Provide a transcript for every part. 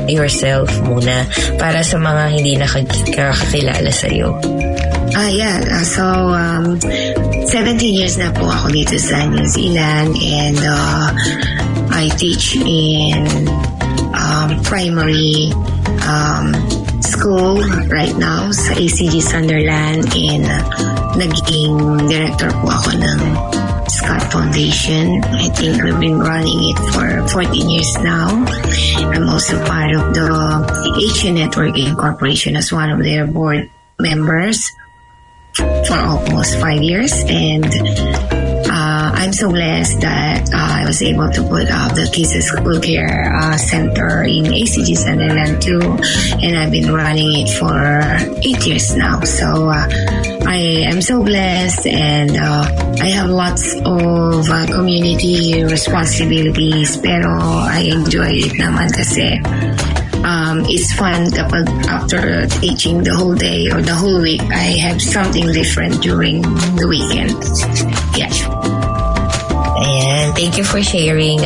yourself muna para sa mga hindi nakakilala sa'yo. So 17 years na po ako dito sa New Zealand, and I teach in primary school right now sa ACG Sunderland, and naging director po ako ng Scott Foundation. I think we've been running it for 14 years now. I'm also part of the Asian Networking Corporation as one of their board members for almost 5 years, and I'm so blessed that I was able to put up the Kids School Care Center in ACG Sunderland too, and I've been running it for 8 years now. So I am so blessed, and I have lots of community responsibilities, pero I enjoy it naman kasi it's fun kapag after teaching the whole day or the whole week, I have something different during the weekend. Yeah. Ayan, thank you for sharing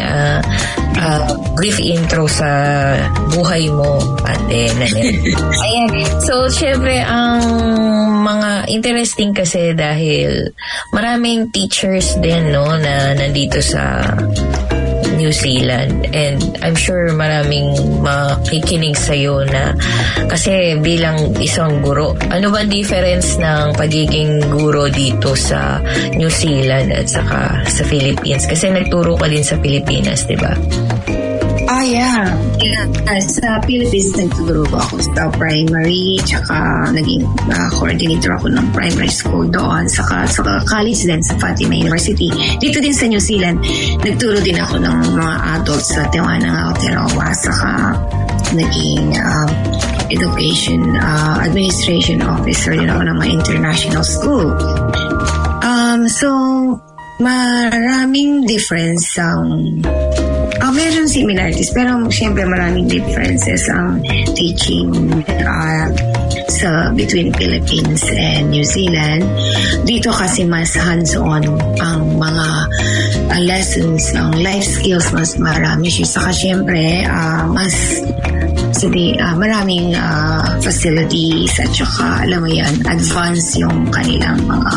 brief intro sa buhay mo, Ate Nanette. Ayan, so syempre ang mga interesting kasi dahil maraming teachers din na nandito sa New Zealand, and I'm sure maraming makikinig sa'yo na kasi bilang isang guro, ano ba difference ng pagiging guro dito sa New Zealand at saka sa Philippines? Kasi nagturo ka din sa Pilipinas, di ba? Yeah. Sa Philippines, nagtuturo ako sa primary, tsaka naging coordinator ako ng primary school doon, saka college din sa Fatima University. Dito din sa New Zealand, nagturo din ako ng mga adults sa Tijuana, Aotearoa, saka naging education administration officer din ako ng mga international school. So, maraming difference meron similarities, pero syempre maraming differences ang teaching between Philippines and New Zealand. Dito kasi mas hands-on ang mga lessons, ang life skills, mas marami siya. Saka syempre maraming facilities at saka alam mo yan, advance yung kanilang mga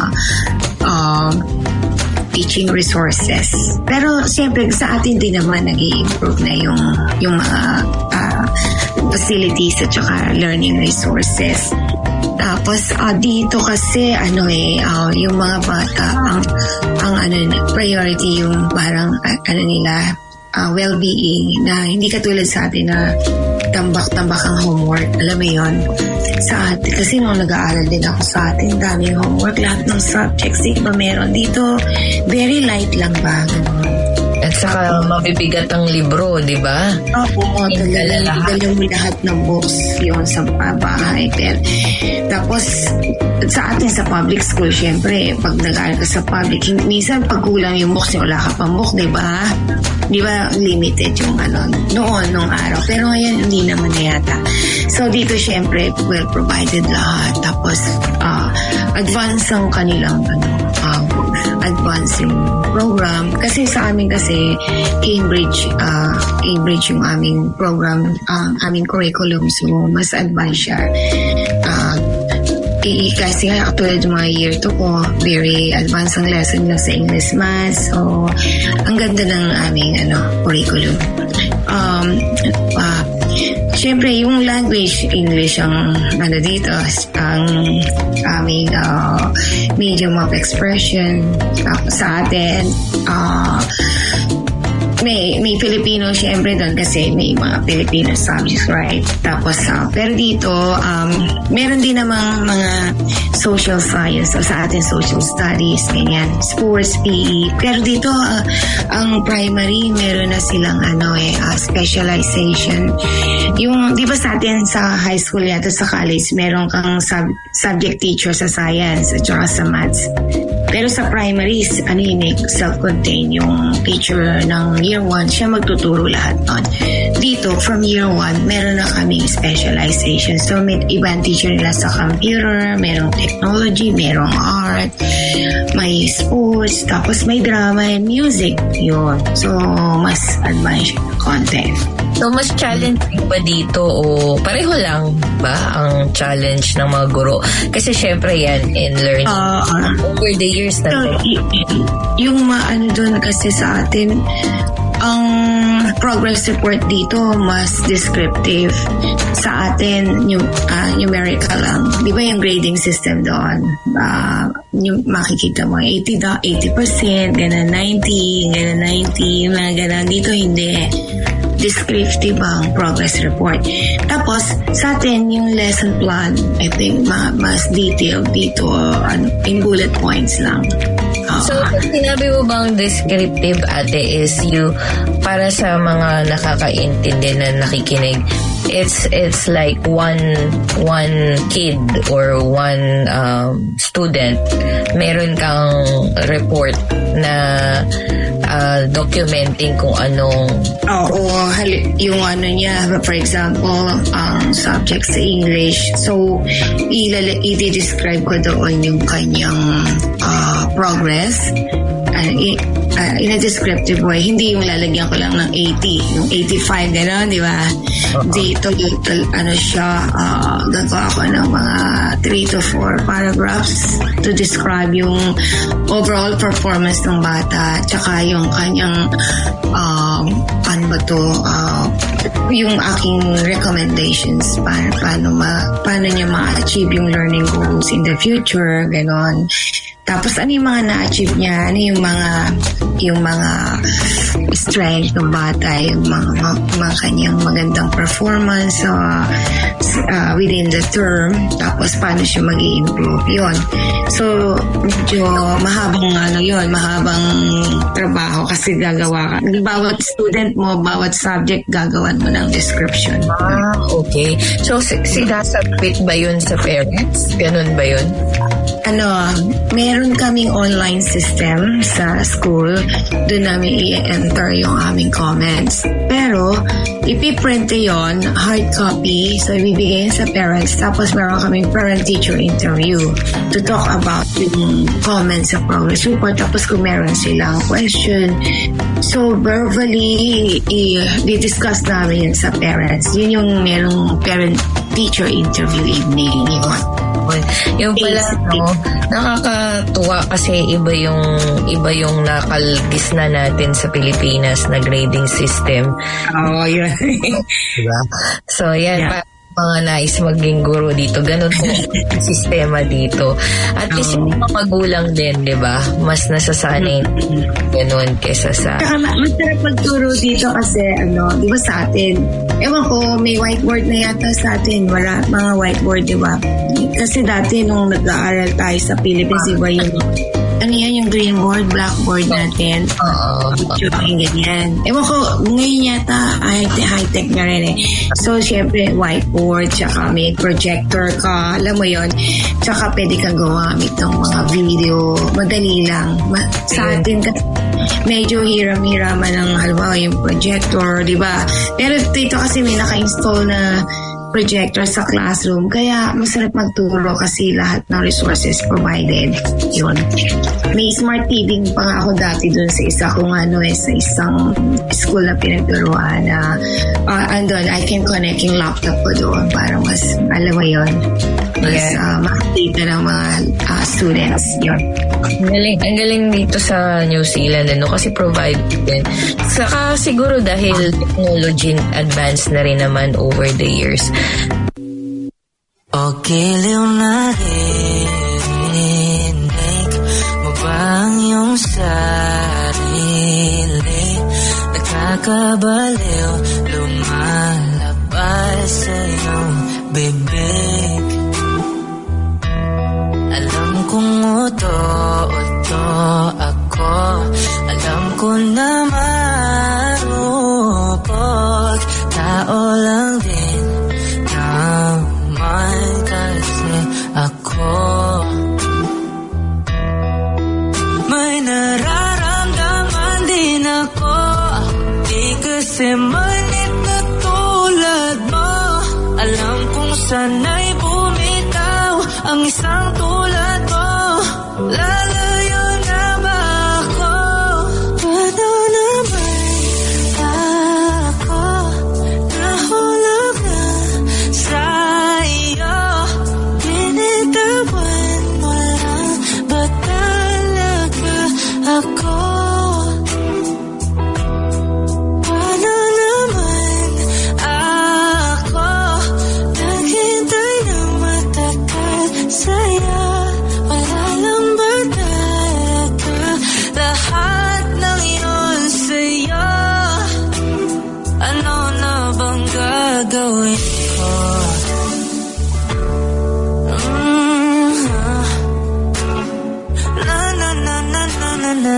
teaching resources. Pero siyempre sa atin din naman nag-i-improve na yung mga facilities at saka learning resources. Tapos dito kasi yung mga bata ang priority yung parang nila well-being, na hindi katulad sa atin na tambak-tambak ang homework. Alam mo yun? Sa atin, kasi nung nag-aaral din ako sa atin, daming homework, lahat ng subjects, di ba meron? Dito, very light lang ba? At saka mabibigat ang libro, di ba? Oo, dala mo lahat ng books yun sa bahay. Tapos, sa atin sa public school, syempre, pag nag-aaral ka sa public, minsan pag kulang yung books, wala ka pang book, di ba? Di ba limited yung noon, nung araw. Pero ngayon, hindi naman na yata. So, dito, syempre, well provided lahat. Tapos, advance ang kanilang advancing program. Kasi sa amin Cambridge yung aming program, aming curriculum. So, mas advanced siya. Kasi nga katulad yung mga year 2 ko, very advanced ang lesson lang sa English Math. So, ang ganda ng aming curriculum. Siyempre, yung language, English ang dito, ang aming medium of expression sa atin. May Filipino siyempre doon kasi may mga Filipino subjects, right? Tapos, pero dito, meron din namang mga social science, o sa atin social studies, ganyan, sports, PE. Pero dito, ang primary, meron na silang specialization. Yung, di ba sa atin sa high school yata, sa college, meron kang subject teacher sa science at saka sa maths. Pero sa primaries, self-contained yung teacher ng year 1, siya magtuturo lahat nun. dito, from year 1, meron na kaming specialization. So, may ibang teacher nila sa computer, merong technology, merong art, may sports, tapos may drama and music. Yun. So, mas advanced content. So, mas challenging ba dito o pareho lang ba ang challenge ng mga guro? Kasi syempre yan, in learning. Over the years na so, yung maano dun kasi sa atin, ang progress report dito mas descriptive. Sa atin, numerical lang. Di ba yung grading system doon? Yung makikita mo, 80%, gano'n 90, gano'n 90, mga gano'n. Dito hindi. Descriptive ang progress report. Tapos, sa atin, yung lesson plan, I think, mas detailed dito, in bullet points lang. So, sinabi mo bang descriptive, ate, is you, para sa mga nakakaintindi na nakikinig, it's like one kid or one student, meron kang report na documenting kung anong... yung ano niya, for example, ang subject sa English. So, i-describe ko doon yung kanyang progress in a descriptive way. Hindi yung lalagyan ko lang ng 80, yung 85, gano'n, di ba? Dito, ano siya, gagawa ko ng mga 3 to 4 paragraphs to describe yung overall performance ng bata, tsaka yung kanyang, ano ba to, yung aking recommendations, paano niya ma-achieve yung learning goals in the future, gano'n. Tapos ano yung mga na-achieve niya, ano yung mga strength ng bata, yung mga kanyang magandang performance within the term, tapos paano siya mag-i-improve yun. So, medyo mahabang trabaho kasi gagawa ka. Bawat student mo, bawat subject, gagawan mo ng description. Okay. So, sinasubmit ba yun sa parents? Ganun ba yun? Meron kaming online system sa school. Doon namin i-enter yung aming comments. Pero, ipiprint yon, hard copy, so ibibigay sa parents. Tapos meron kaming parent-teacher interview to talk about yung comments sa progress report. Tapos kung meron silang question. So, verbally, i-discuss namin yun sa parents. Yun yung merong parent-teacher interview evening. Yung pala, nakakatuwa kasi iba yung nakalgis na natin sa Pilipinas na grading system. Yun. Diba? So, yan, mga nais maging guro dito. Ganun po ang sistema dito. At least yung mga magulang din, di ba? Mas nasasanay ganun kesa sa... Saka masarap magturo dito kasi, di ba sa atin, ewan ko, may whiteboard na yata sa atin. Wala, mga whiteboard, di ba? Kasi dati nung nag-aaral tayo sa Philippines, di ba yung green board, blackboard natin. Yung ganyan. Ewan ko, ngayon yata, high-tech na rin eh. So, syempre, whiteboard, tsaka may projector ka, alam mo yon. Tsaka pwede kang gumamit ng mga video. Madali lang. Sa atin, medyo hiram-hiraman ng halimbawa yung projector, di ba? Pero dito kasi may naka-install na projector sa classroom. Kaya masarap magturo kasi lahat ng resources provided. Yun. May smart TV pa nga ako dati dun sa isa kung sa isang school na pinagturuan na andun, I can connect yung laptop ko doon para mas, alam mo yun, mas makikita ng mga students. Yun. Ang galing dito sa New Zealand, kasi provide din. Saka siguro dahil technology advanced na rin naman over the years. Giliw na rinig mo ba ang iyong sarili? Nakakabaliw, lumalabas sa iyong bibig. Alam kong uto ako, alam ko na marupok, tao lang din naman kasi ako. May nararamdaman din ako, di kasi malit na sana'y bumitaw ang isang tulad mo. Lalayo na ba ako? Paano naman ako nahulog na sa iyo? Binitawan mo lang ba talaga ako? Paano naman ako naghintay ng matagal sa'yo? Wala lang ba talaga lahat ng yun sa'yo? Ano na bang gagawin ko? Na na na na na na na.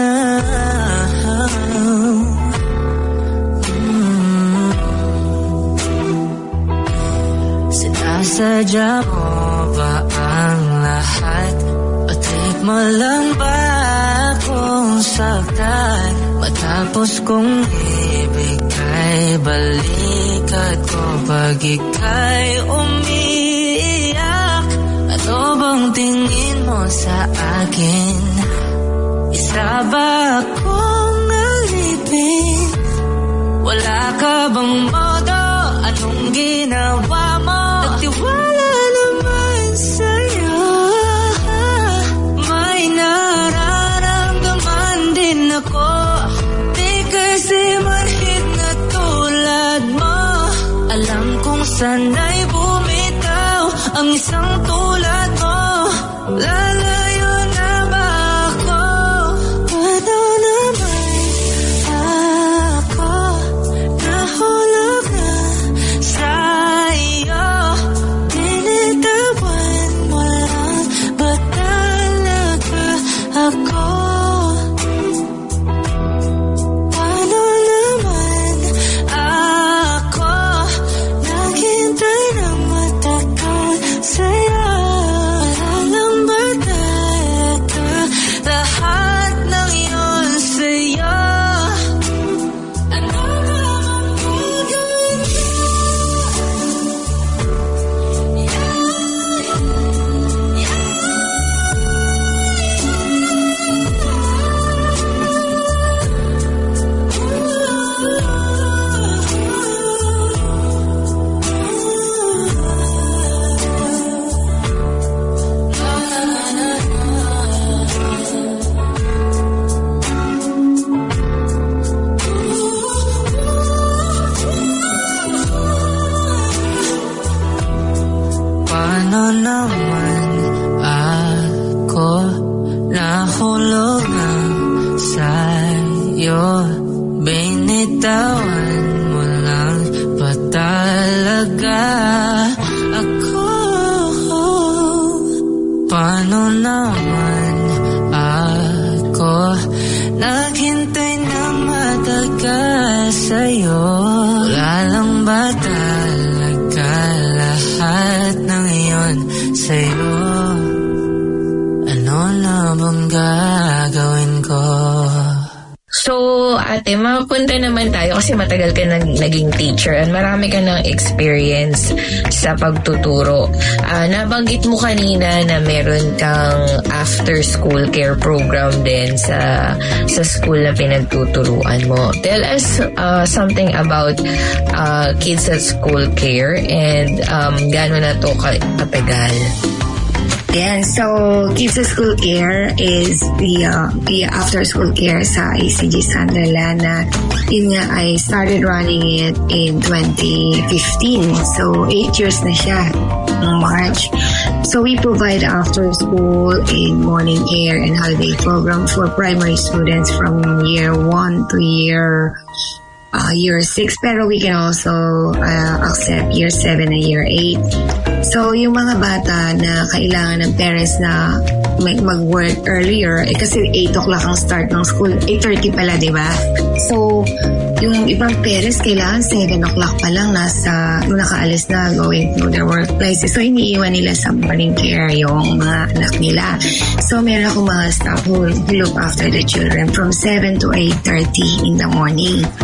Sinasadya mo ba ang lahat? Patik mo lang ba akong saktan? Matapos kong ibigay balikat ko pag ika'y umiiyak. Ano bang tingin mo sa akin? Isa ba akong alipin? Wala ka bang modo? Anong ginawa mo? Nagtiwala naman sa'yo. May nararamdaman din ako. Di kasi manhid na tulad mo. Alam kong sana'y bumitaw ang isang tulad mo. Lalayo na ba ako? Paano naman ako nahulog na sa iyo? Binitawan mo lang ba talaga ako? Paano naman ako naghintay ng matagal sa'yo? Wala lang ba talaga lahat ng yun sa'yo? Ano naman gagawin ko? Paano naman ako nahulog na sa'yo? Binitawan mo lang ba talaga ako? Paano naman ako naghintay na matagal sa'yo? Wala lang ba talaga lahat ng iyon sa'yo? Ano na bang gagawin ko? So, ate, mapunta naman tayo kasi matagal ka naging teacher and marami ka ng experience sa pagtuturo. Nabanggit mo kanina na meron kang after-school care program din sa school na pinagtuturuan mo. Tell us something about kids at school care and gaano na to katagal? Yeah, so Kids at School Care is the after-school care sa ACG Sunderland na yun nga, I started running it in 2015. So 8 years na siya, March. So we provide after-school and morning care and holiday program for primary students from year 1 to year 6, pero we can also accept year 7 and year 8. So, yung mga bata na kailangan ng parents na mag-work earlier, kasi 8 o'clock ang start ng school, 8:30 pala, di ba? So, yung ibang parents kailangan 7 o'clock pa lang nakaalis na going to their workplaces. So, iniiwan nila sa morning care yung mga anak nila. So, meron akong mga staff who look after the children from 7 to 8:30 in the morning.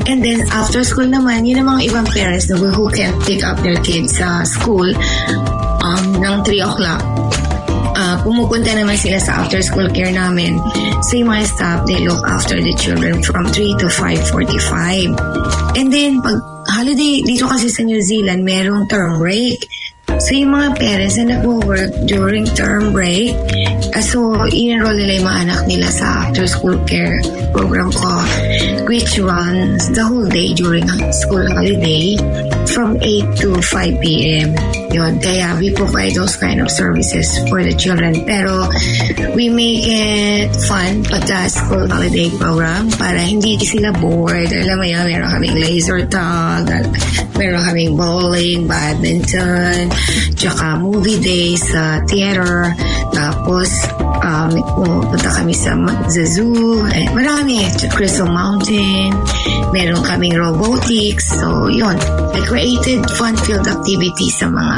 And then after school naman, yun ang mga ibang parents who can pick up their kids sa school ng 3 o'clock. Pumupunta naman sila sa after school care namin. So yung mga staff, they look after the children from 3 to 5:45. And then pag holiday, dito kasi sa New Zealand, merong term break. So yung mga parents na nag-work during term break, so in-enroll nila yung mga anak nila sa after school care program ko, which runs the whole day during school holiday from 8 to 5 p.m. Yun, kaya we provide those kind of services for the children. Pero we make it fun pagka school holiday program para hindi sila bored. Alam mo yan, meron kaming laser tag, meron kaming bowling, badminton, tsaka movie days sa theater. Tapos pupunta kami sa zoo. Marami. Crystal Mountain. Meron kaming robotics. So, yun. I created fun-filled activities sa mga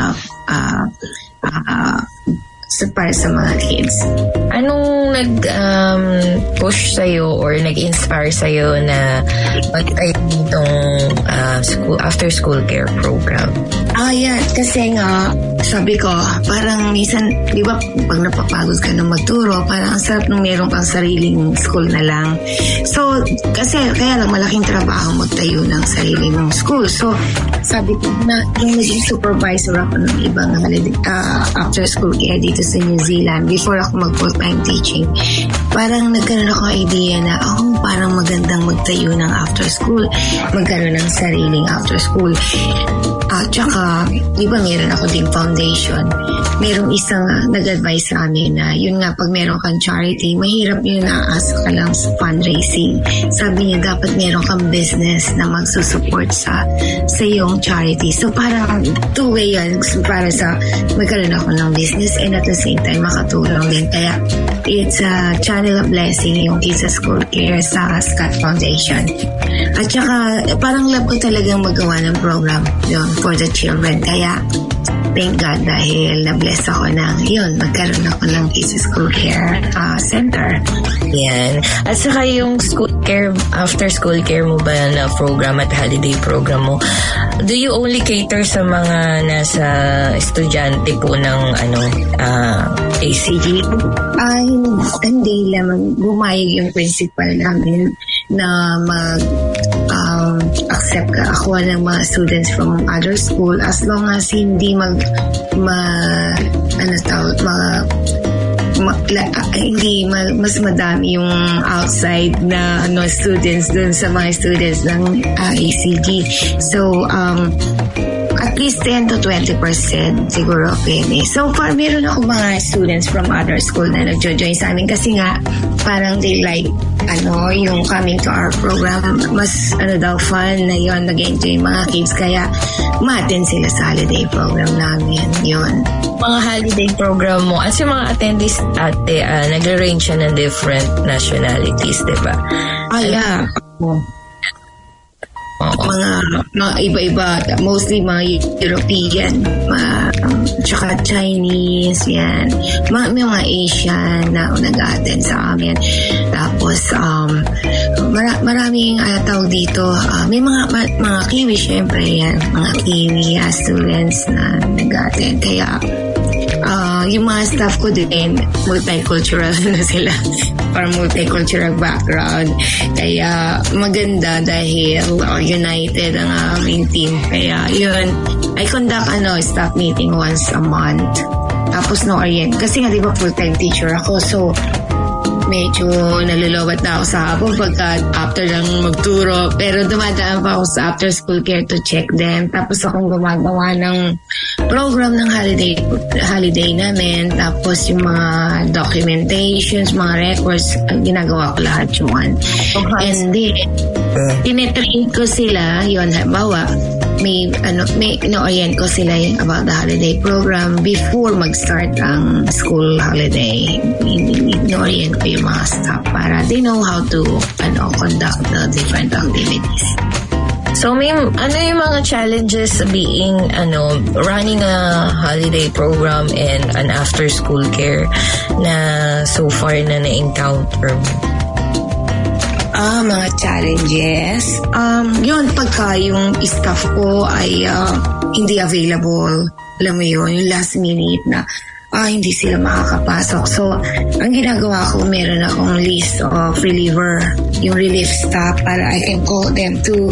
para sa mga kids. Anong nag-push sa'yo or nag-inspire sa'yo na mag-type nitong after-school care program? Yeah. Kasi nga, sabi ko, parang minsan, di ba, pag napapagod ka na magturo, parang ang sarap nung meron kang sariling school na lang. So, kasi, kaya lang malaking trabaho magtayo ng sarili mong school. So, sabi ko na, yung naging supervisor ako ng ibang after-school care dito sa New Zealand, before ako mag-full-time teaching, parang nagkaroon ako idea na, parang magandang magtayo ng after-school, magkaroon ng sariling after-school. Tsaka, di ba meron ako ding foundation. Merong isang nag-advise sa amin na yun nga, pag meron kang charity, mahirap yun na asa ka lang sa fundraising. Sabi niya, dapat meron kang business na magsusupport sa iyong charity. So, parang two-way yan para sa magkaroon ako ng business and at the same time, makatulong din. Kaya, it's a channel of blessing yung Kids School Care sa Scott Foundation. At saka, parang love ko talagang magawa ng program yun for the children. Kaya, thank God dahil na-bless ako ng yun, magkaroon ako ng Kids School Care Center. Yan. At saka yung school care, after school care mo ba na program at holiday program mo, do you only cater sa mga nasa estudyante po ng ACG? Hindi lamang gumayag yung principal namin na accept ako ng mga students from other school as long as hindi hindi mas madami yung outside na students dun sa mga students ng ACG. So at least 10 to 20% siguro pwede. So far, meron ako mga students from other school na nag-join sa amin kasi nga parang they like yung coming to our program. Mas fun na yun, nag-enjoy mga kids. Kaya ma-attend sila sa holiday program namin. Yun. Mga holiday program mo, as yung mga attendees nag-range siya ng different nationalities, diba? Yeah. Mga iba-iba, mostly mga European, tsaka Chinese, yan. May mga Asian na nag-attend sa amin. Tapos, maraming tawag dito. May mga Kiwi, syempre, yan. Mga Kiwi students na nag-attend. Kaya, yung mga staff ko din, multicultural na sila. Or multicultural background. Kaya maganda dahil united ang aming team. Kaya yun, I conduct staff meeting once a month. Tapos no-orient. Kasi nga diba full-time teacher ako. So, medyo nalulowat na ako sa hapon pagka after lang magturo. Pero dumadaan pa ako sa after school care to check them. Tapos akong gumagawa ng program ng holiday namin. Tapos yung mga documentations, mga records, ginagawa ko lahat yun. Okay. And then, tinetrain ko sila, yun, halimbawa, may ino-orient ko sila about the holiday program before mag-start ang school holiday. Ino-orient ko yung mga staff para they know how to conduct the different activities. So, ma'am, ano yung mga challenges being, running a holiday program and an after-school care na so far na na-encounter mo? Mga challenges. Yun, pagka yung staff ko ay hindi available, alam mo yun, yung last minute na hindi sila makakapasok. So, ang ginagawa ko, meron akong list of reliever, yung relief staff, para I can call them to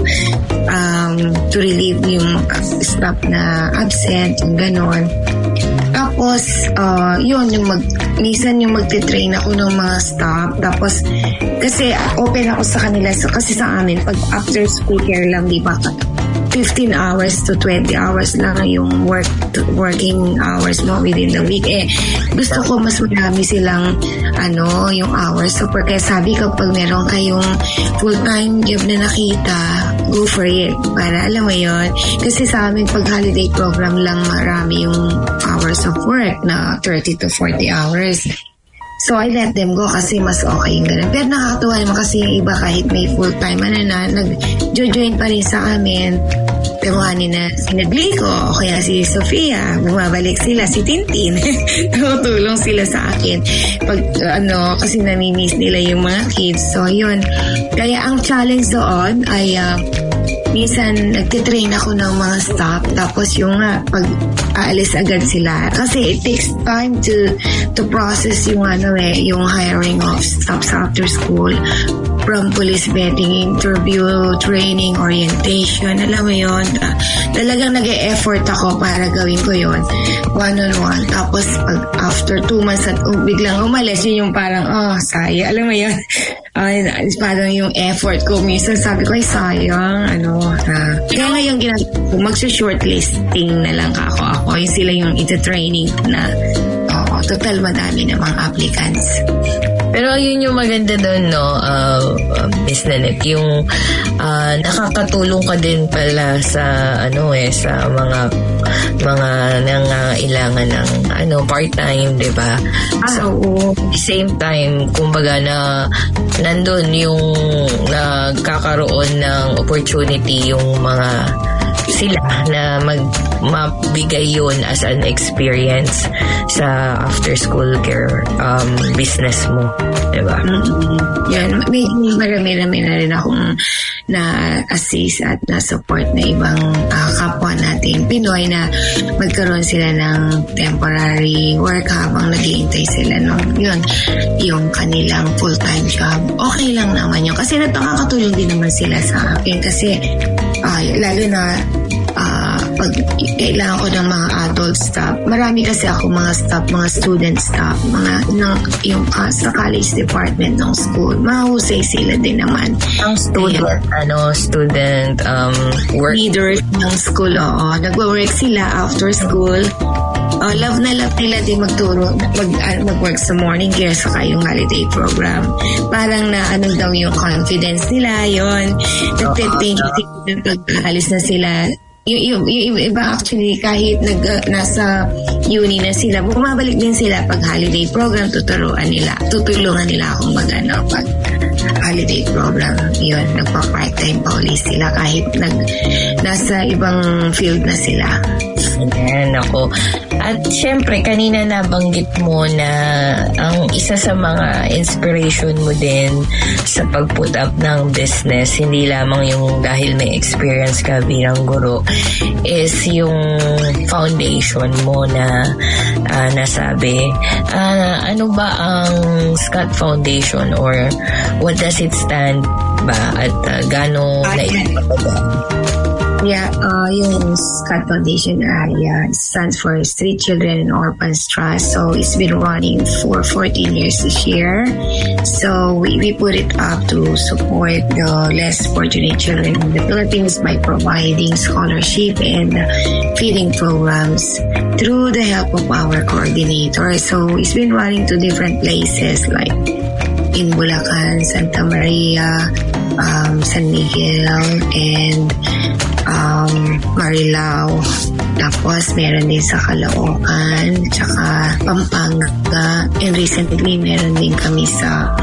relieve yung staff na absent, yung ganon. Tapos, yun, minsan yung magte-train ako ng mga staff. Tapos, kasi open ako sa kanila. So, kasi sa amin, pag after school care lang, di ba, 15 hours to 20 hours lang yung working hours mo within the week. Gusto ko mas marami silang yung hours. So, kaya sabi ko, pag meron kayong full-time job na nakita, go for it. Para alam mo yun. Kasi sa amin, pag holiday program lang, marami yung hours of work na 30 to 40 hours. So, I let them go kasi mas okay yung ganun. Pero nakakatuwa naman kasi yung iba kahit may full-time nag-join pa rin sa amin. Tawanin na sinagli ko o kaya si Sofia, bumabalik sila, si Tintin. Tutulong sila sa akin. Pag, kasi namimiss nila yung mga kids. So, yun. Kaya ang challenge doon ay minsan nagtitrain ako ng mga staff tapos yung pag aalis agad sila kasi it takes time to process yung yung hiring of staffs after school, from police vetting, interview, training, orientation, alam mo yun, talagang nag-e-effort ako para gawin ko yun one-on-one. Tapos pag after 2 months at biglang umalis, yun yung parang sayang, alam mo yun. Parang yung effort ko minsan sabi ko ay sayang kaya ngayon ginagawa ko magsa-shortlisting na lang ako yung sila yung ita-training na total madami namang applicants. Pero yun yung maganda doon, Miss Nanette, yung nakakatulong ka din pala sa sa mga nangailangan ng part-time, 'di ba? So, same time, kumbaga na nandun yung nagkakaroon ng opportunity yung mga sila na mabigay yun as an experience sa after school care business mo, diba? Yan, marami na rin akong na-assist at na-support na ibang kapwa natin Pinoy na magkaroon sila ng temporary work habang naghihintay sila yung kanilang full-time job. Okay lang naman yun kasi nakakatulong din naman sila sa akin kasi lalo na pag kailangan ko ng mga adult staff. Marami kasi ako mga staff, mga student staff, yung sa college department ng school. Mahusay sila din naman. Ang student, student work leaders ng school, nagwo-work sila after school. Love na love nila din mag-work sa morning care saka yung holiday program. Parang na daw yung confidence nila, yun. Nag-thank you pag-alis na sila. Yung iba actually kahit nasa uni na sila, bumabalik din sila pag holiday program, tutulungan nila akong pag holiday program. Yun, nagpa-part-time pa ulit sila kahit nasa ibang field na sila. Ayan, ako. At syempre, kanina nabanggit mo na ang isa sa mga inspiration mo din sa pag-put up ng business, hindi lamang yung dahil may experience ka bilang guro, is yung foundation mo na nasabi. Ano ba ang Scott Foundation or what does it stand ba at gaano naipapaga? Yeah, yung Scott Foundation stands for Street Children and Orphans Trust. So it's been running for 14 years this year. So we put it up to support the less fortunate children in the Philippines by providing scholarship and feeding programs through the help of our coordinator. So it's been running to different places like in Bulacan, Santa Maria, San Miguel, and Marilao. Tapos meron din sa Caloocan, tsaka Pampanga, and recently meron din kami sa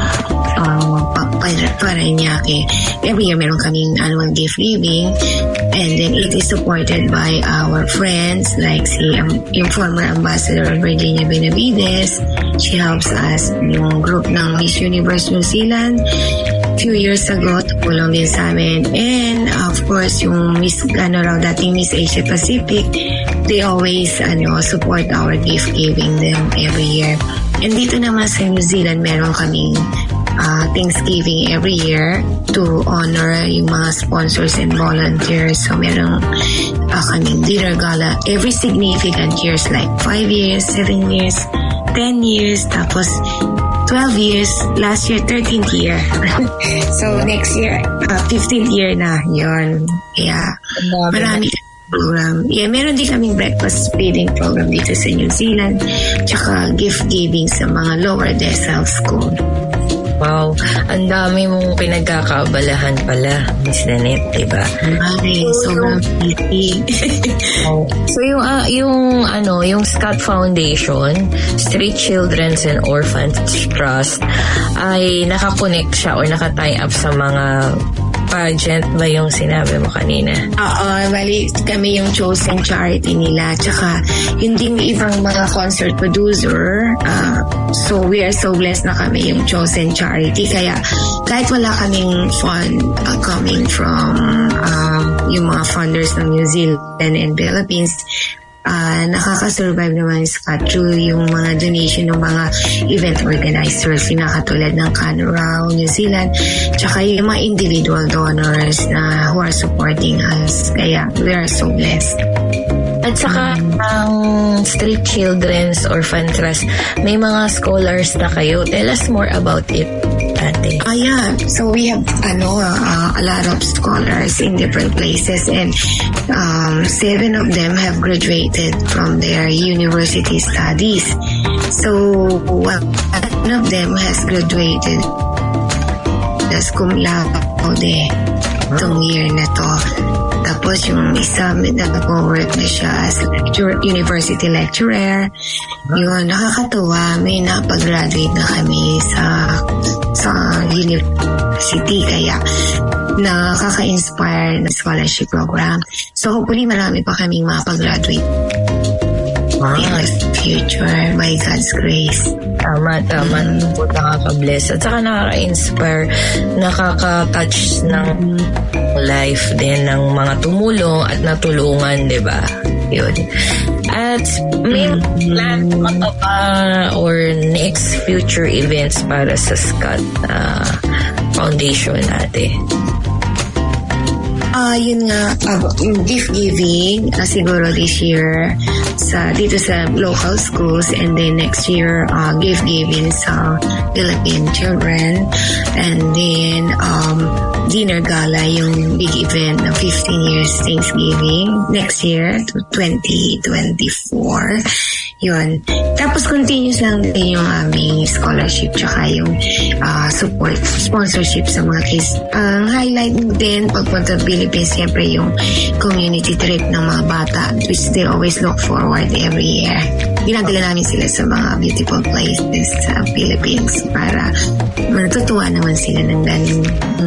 Parañaque. Every year meron kaming annual gift giving, and then it is supported by our friends like yung former ambassador Virginia Benavides. She helps us yung group ng Miss Universe New Zealand, few years ago, tumulong din sa amin. And of course, yung dating Miss Asia Pacific, they always support our gift giving them every year. And dito naman sa New Zealand, meron kaming Thanksgiving every year to honor yung mga sponsors and volunteers. So meron kaming dinner gala every significant years like 5 years, 7 years, 10 years, tapos 12 years, last year 13th year. So next year 15th year na yun. Yeah, marami program. Yeah, meron din kaming breakfast feeding program dito sa New Zealand, tsaka gift giving sa mga lower decile school. Wow, ang dami mong pinagkakaabalahan pala, Miss Nanette, diba? Ay, sobrang busy. So yung Scott Foundation, Street Children's and Orphans Trust, ay nakakonect siya o nakatie up sa mga pageant ba yung sinabi mo kanina? Oo, bali kami yung chosen charity nila. Tsaka yun din ibang mga concert producer. So we are so blessed na kami yung chosen charity. Kaya kahit wala kaming fund coming from yung mga funders ng New Zealand and Philippines, nakaka-survive naman Scott through yung mga donation ng mga event organizers, yung katulad ng Canberra, New Zealand, tsaka yung mga individual donors na who are supporting us. Kaya we are so blessed. At saka ang Street Children's Orphan Trust, may mga scholars na kayo. Tell us more about it, ate. Yeah. So we have a lot of scholars in different places, and 7 of them have graduated from their university studies. So one of them has graduated as cum laude itong year na to. Tapos yung isa, nag-work na siya as university lecturer. Yun, nakakatuwa. May napag-graduate na kami sa university. Kaya nakaka-inspire na scholarship program. So hopefully marami pa kaming mapag-graduate in the future by God's grace. Tama. Nakaka-bless. At saka nakaka-inspire, nakaka-touch ng life din ng mga tumulong at natulungan, di ba? Yun. At may plan pa or next future events para sa Scott Foundation, ate? Yun nga, gift giving siguro this year dito sa local schools, and then next year gift giving sa Philippine children, and then dinner gala, yung big event ng 15 years Thanksgiving next year to 2024. Yun. Tapos continuous lang din yung aming scholarship tsaka yung sponsorship sa mga kids. Ang highlight din pagpunta sa Philippines, siyempre yung community trip ng mga bata, which they always look forward every year. Ginadala namin sila sa mga beautiful places sa Philippines para matutuwa naman sila ng galing.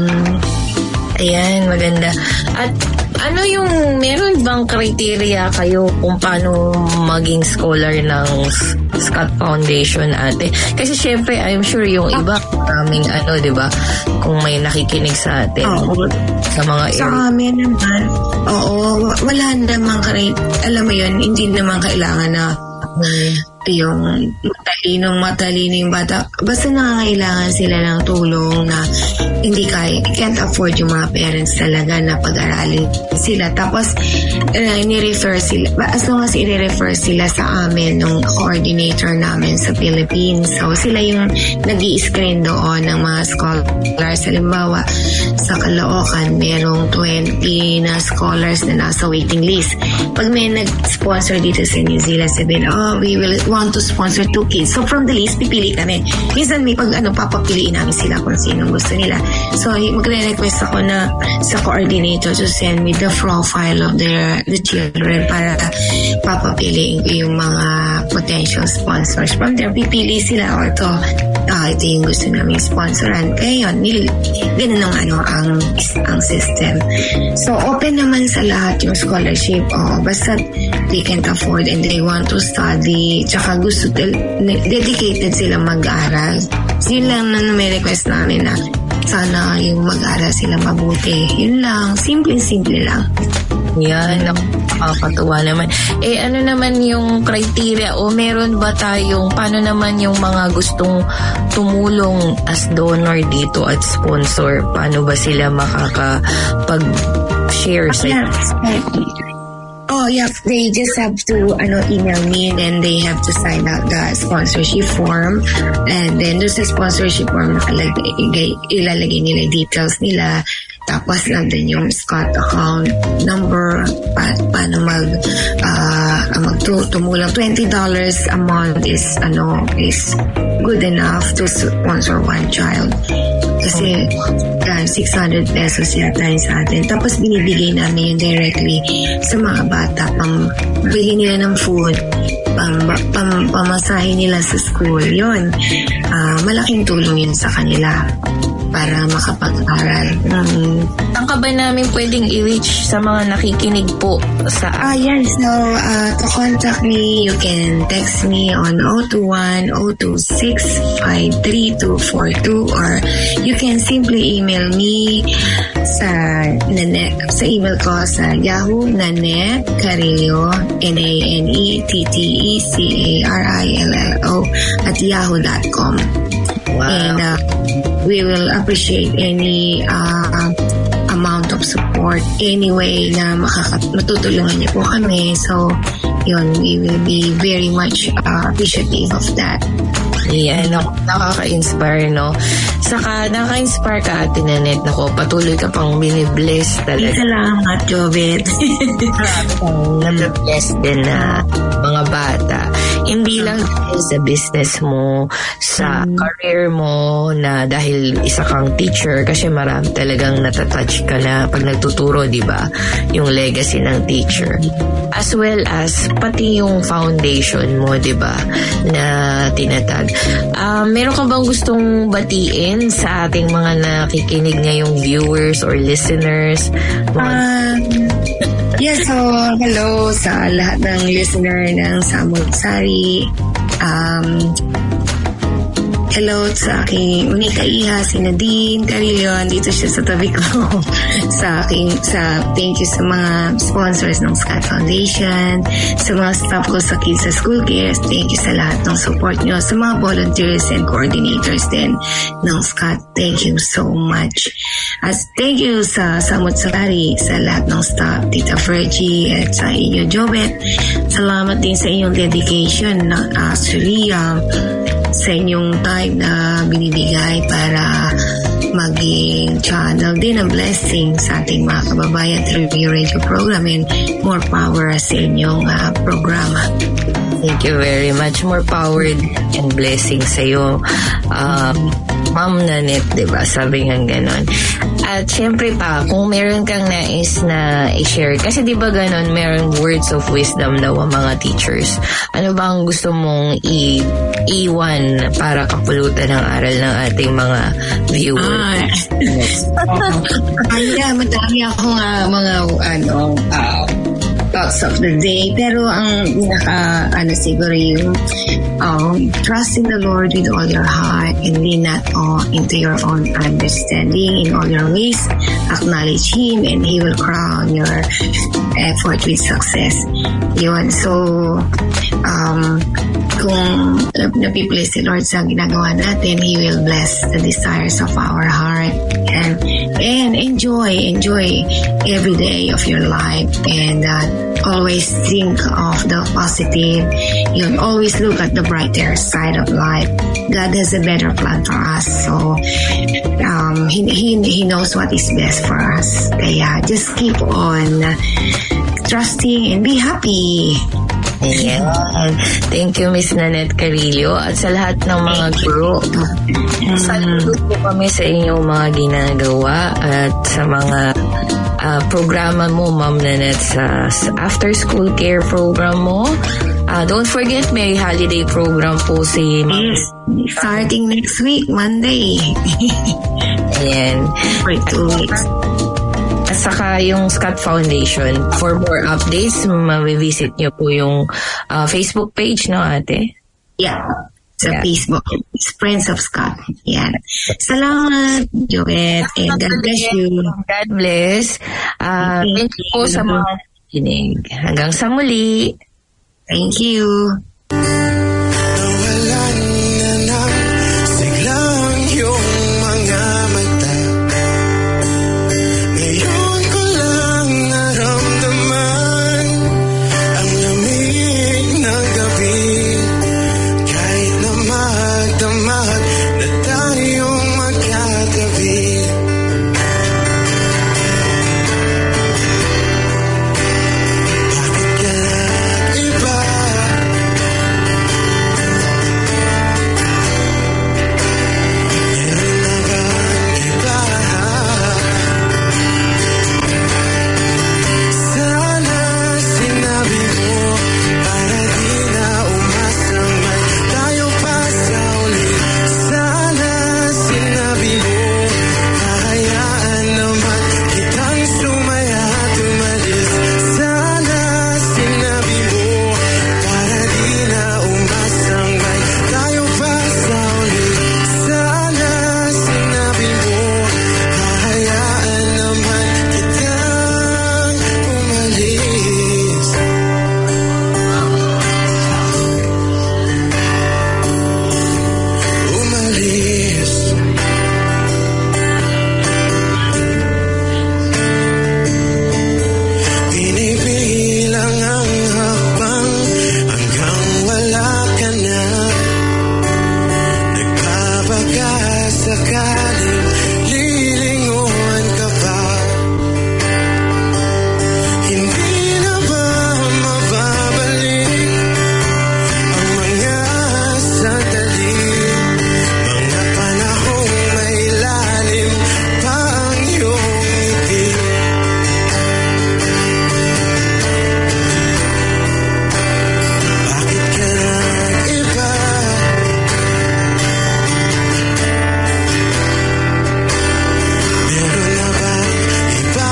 Ayan, maganda. At meron bang criteria kayo kung paano maging scholar ng Scott Foundation, ate? Kasi syempre, I'm sure yung iba, maraming di ba? Kung may nakikinig sa atin sa mga area. Sa amin naman, wala namang alam mo yun, hindi naman kailangan na yung matalino yung bata. Basta nangangailangan sila ng tulong na hindi can't afford yung mga parents talaga na pag-aralin sila. Tapos, ni-refer sila. As long as i-refer sila sa amin nung coordinator namin sa Philippines. So, sila yung nag-i-screen doon ng mga scholars. Halimbawa, sa Caloocan, merong 20 na scholars na nasa waiting list. Pag may nag-sponsor dito sa New Zealand, sabihin, we will want to sponsor 2 kids. So, from the list, pipili kami. Minsan may papapiliin namin sila kung sinong gusto nila. So, magre-request ako na sa coordinator to send me the profile of the children para papapiliin ko yung mga potential sponsors. From there, pipili sila ito yung gusto namin sponsoran. Kaya yun, ganun ang system. So, open naman sa lahat yung scholarship. Basta they can't afford and they want to study, tsaka dedicated sila mag-aral. Yun lang na may request namin na sana yung mag-aral sila mabuti. Yun lang, simple lang. Yan, nakakatuwa naman. Ano naman yung criteria o meron ba tayong, paano naman yung mga gustong tumulong as donor dito at sponsor? Paano ba sila makakapag-share sa Oh, yeah. They just have to email me, and then they have to sign out the sponsorship form. And then doon sa sponsorship form, ilalagay nila details nila. Tapos lang din yung Scott account number, paano tumulong. $20 a month is good enough to sponsor one child. Kasi 600 pesos yata yun sa atin. Tapos binibigay namin yun directly sa mga bata. Bili nila ng food, pamasahe nila sa school. Yun, malaking tulong yun sa kanila para makapag-aral. Saan ka ba namin pwedeng i-reach sa mga nakikinig po sa yes. So, to contact me, you can text me on 021-026-53242, or you can simply email me sa email ko sa Yahoo, Nanette Carillo, NANETTECARILLO @yahoo.com. Wow. And we will appreciate any amount of support anyway na matutulungan niyo po kami. So, yun, we will be very much appreciative of that. Yan, nakaka-inspire, no? Saka, nakaka-inspire ka, Ate Nanette. Nako, patuloy ka pang binibless talaga. Salamat, Jobet. Nabibless din na mga bata. Hindi lang dahil sa business mo, sa career mo, na dahil isa kang teacher, kasi marami talagang natatouch ka na pag nagtuturo, di ba? Yung legacy ng teacher. As well as, pati yung foundation mo, di ba? Na tinatag. Meron ka bang gustong batiin sa ating mga nakikinig ngayong viewers or listeners? Yes, so hello sa lahat ng listener ng Samut-Sari. Hello sa aking unika iha, si Nadine Carillo. Dito siya sa tabi ko. Thank you sa mga sponsors ng Scott Foundation, sa mga staff ko sa Kids sa School Care. Thank you sa lahat ng support nyo, sa mga volunteers and coordinators din ng Scott. Thank you so much. At thank you sa Samut-Sari, sa lahat ng staff, Tita Fergie at sa inyo, Jobet. Salamat din sa inyong dedication sa inyong time na binibigay para maging channel din ng blessing sa ating mga kababayan through your radio program, and more power sa inyong programa. Thank you very much. More power and blessing sa iyo, Ma'am Nanette, diba? Sabi nga ganon. At syempre pa, kung meron kang nais na i-share, kasi diba ganon, meron words of wisdom daw ang mga teachers. Ano ba ang gusto mong iwan para kapulutan ng aral ng ating mga viewers? Madami akong mga thoughts of the day, pero ang siguro yung trust in the Lord with all your heart and lean not into your own understanding. In all your ways, acknowledge Him and He will crown your effort with success. Yun. So, kung napiplace si Lord sa ginagawa natin, He will bless the desires of our heart, and enjoy every day of your life, and always think of the positive. Yun, always look at the brighter side of life. God has a better plan for us, so He knows what is best for us. Kaya just keep on trusting and be happy. Ayan. Thank you, Miss Nanette Carillo. At sa lahat ng mga guro, saludo po kami sa inyong mga ginagawa at sa mga programa mo, Ma'am Nanette, sa after school care program mo. Don't forget, may holiday program po si Ma'am. Yes. Starting next week, Monday. Ayan. For 2 weeks. At saka yung Scott Foundation. For more updates, ma-visit nyo po yung Facebook page, no, ate? Yeah. sa Facebook. It's Friends of Scott. Yan. Salamat, Joet. And God bless you. God bless. Thank you po sa mga nakikinig. Hanggang sa muli. Thank you. Nawalan na ng siglang iyong mga mata. Ngayon ko lang naramdaman ang lamig ng gabi. Kahit na magdamag na tayong magkatabi. Bakit ka nag-iba? Meron na bang iba? Sana sinabi mo para di na umasang may tayo pa sa uli. Sana sinabi mo hahayaan naman kitang sumaya at umalis. Sana sinabi mo para di na umasang may tayo pa sa uli. Sana sinabi mo hahayaan naman kitang umalis. Umalis. Binibilang ang hakbang hanggang wala ka na. Nagpapaka sakaling lilingon ka pa. Hindi na ba mababalik ang mga sandali, mga panahong may lalim pa ang iyong ngiti? Bakit ka nag-iba? Meron na bang iba?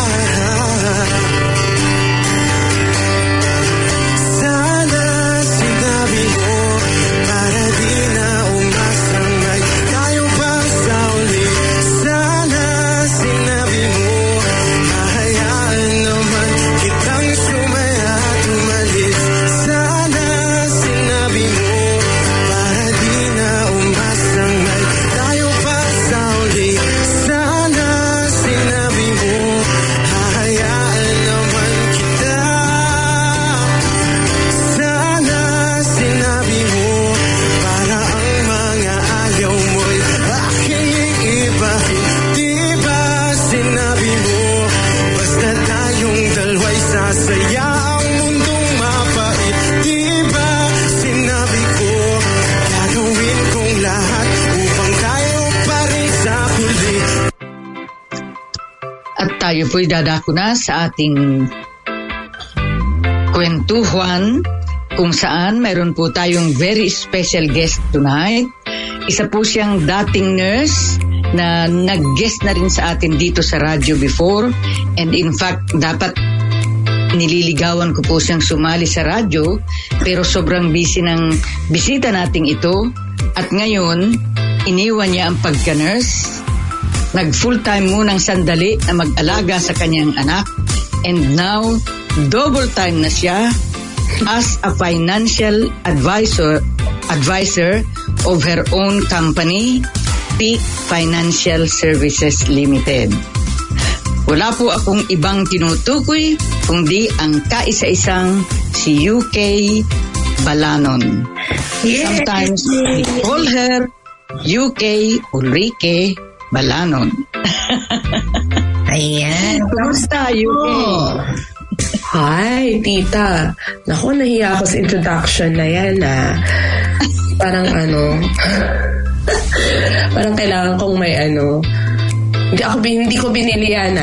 Sana sinabi mo para di na umasang may tayo pa sa uli. Sana sinabi mo hahayaan naman kitang sumaya at umalis. Sana sinabi mo para di na umasang may tayo pa sa uli. Sana sinabi mo hahayaan naman kita. Sana sinabi mo para ang mga ayaw mo'y aking iibahin. Di ba sinabi mo basta tayong dalawa'y sasaya ang mundong mapait? Di ba sinabi ko gagawin kong lahat upang tayo pa rin sa huli? At tayo po'y dadako na sa ating kwentuhan kung saan mayroon po tayong very special guest tonight. Isa po siyang dating nurse na nag-guest na rin sa atin dito sa radyo before. And in fact, dapat nililigawan ko po siyang sumali sa radyo, pero sobrang busy ng bisita nating ito. At ngayon, iniwan niya ang pagka-nurse. Nag-full-time munang sandali na mag-alaga sa kanyang anak. And now, double-time na siya as a financial advisor of her own company, Peak Financial Services Limited. Wala po akong ibang tinutukoy kundi ang kaisa-isang si UK Balanon. Sometimes we call her UK Ulrike Balanon. Ayan. Kumusta, UK? Hi, tita. Naku, nahiya ako sa introduction na yan, Parang parang kailangan kong may hindi ko binili yan,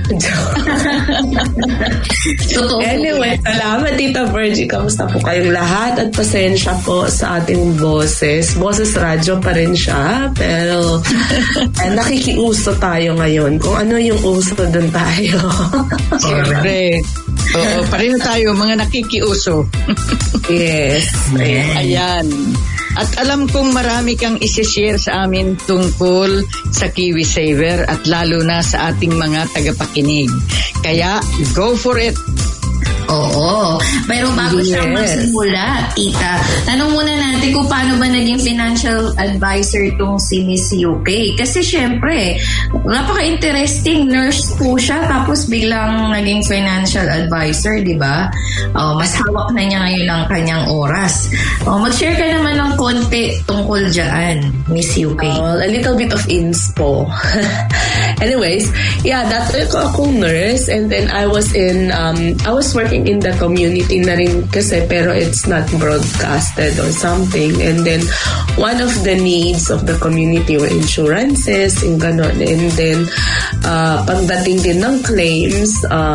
Anyway, salamat, Tita Virgie. Kamusta po kayong lahat? At pasensya po sa ating boses. Boses radyo pa rin siya, pero nakikiuso tayo ngayon. Kung ano yung uso, doon tayo. Siyempre. Oo, pareho tayo, mga nakikiuso. Yes. Ayan. At alam kong marami kang isi-share sa amin tungkol sa KiwiSaver at lalo na sa ating mga tagapakinig. Kaya, go for it! Oo. Pero bago siya magsimula, tita, tanong muna natin kung paano ba naging financial advisor tong si Miss UK. Kasi syempre, napaka-interesting. Nurse po siya, tapos biglang naging financial advisor, di ba? Mas hawak na niya ngayon ang kanyang oras. Mag-share ka naman ng konti tungkol dyan, Miss UK. A little bit of inspo. Anyways, yeah, dati akong nurse, and then I was working in the community na rin kasi, pero it's not broadcasted or something. And then one of the needs of the community were insurances and ganon. And then pagdating din ng claims,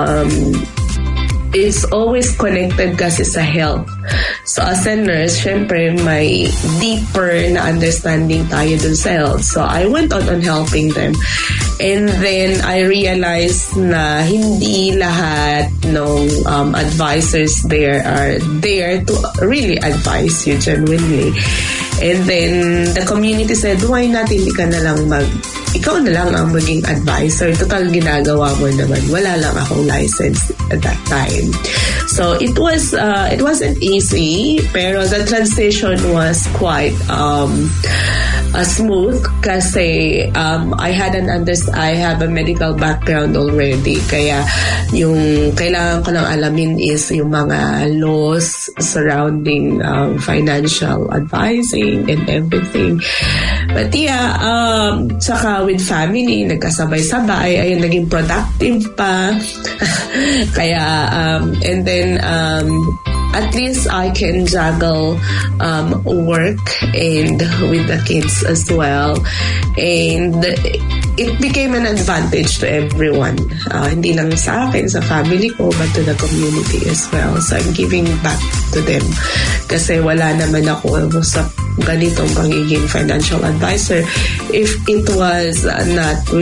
it's always connected kasi sa health. So as a nurse, syempre may deeper na understanding tayo dun sa health. So I went on helping them. And then I realized na hindi lahat ng advisors there are there to really advise you genuinely. And then the community said, why not hindi ka na lang ikaw na lang ang maging advisor. Total ginagawa mo naman. Wala lang akong license at that time. So it wasn't easy, pero the transition was quite smooth kasi I have a medical background already, kaya yung kailangan ko lang alamin is yung mga laws surrounding financial advising and everything. But yeah, saka with family, nagkasabay-sabay, ayun, naging productive pa. Kaya, and then, at least I can juggle work and with the kids as well. And it became an advantage to everyone. Hindi lang sa akin, sa family ko, but to the community as well. So I'm giving back to them. Kasi wala naman ako sa ganitong pagiging financial advisor if it wasn't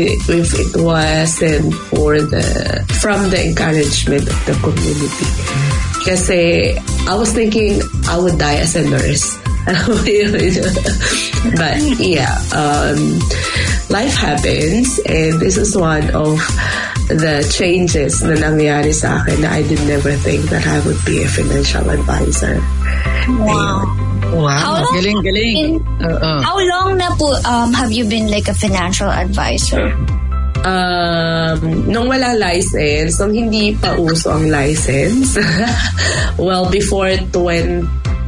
from the encouragement of the community. Kasi I was thinking I would die as a nurse. But yeah, life happens, and this is one of the changes na nangyari sa akin na I did never think that I would be a financial advisor. Wow. Wow. Galing. How long na po have you been like a financial advisor? Nung wala license, nung hindi pa uso ang license, well, before 17,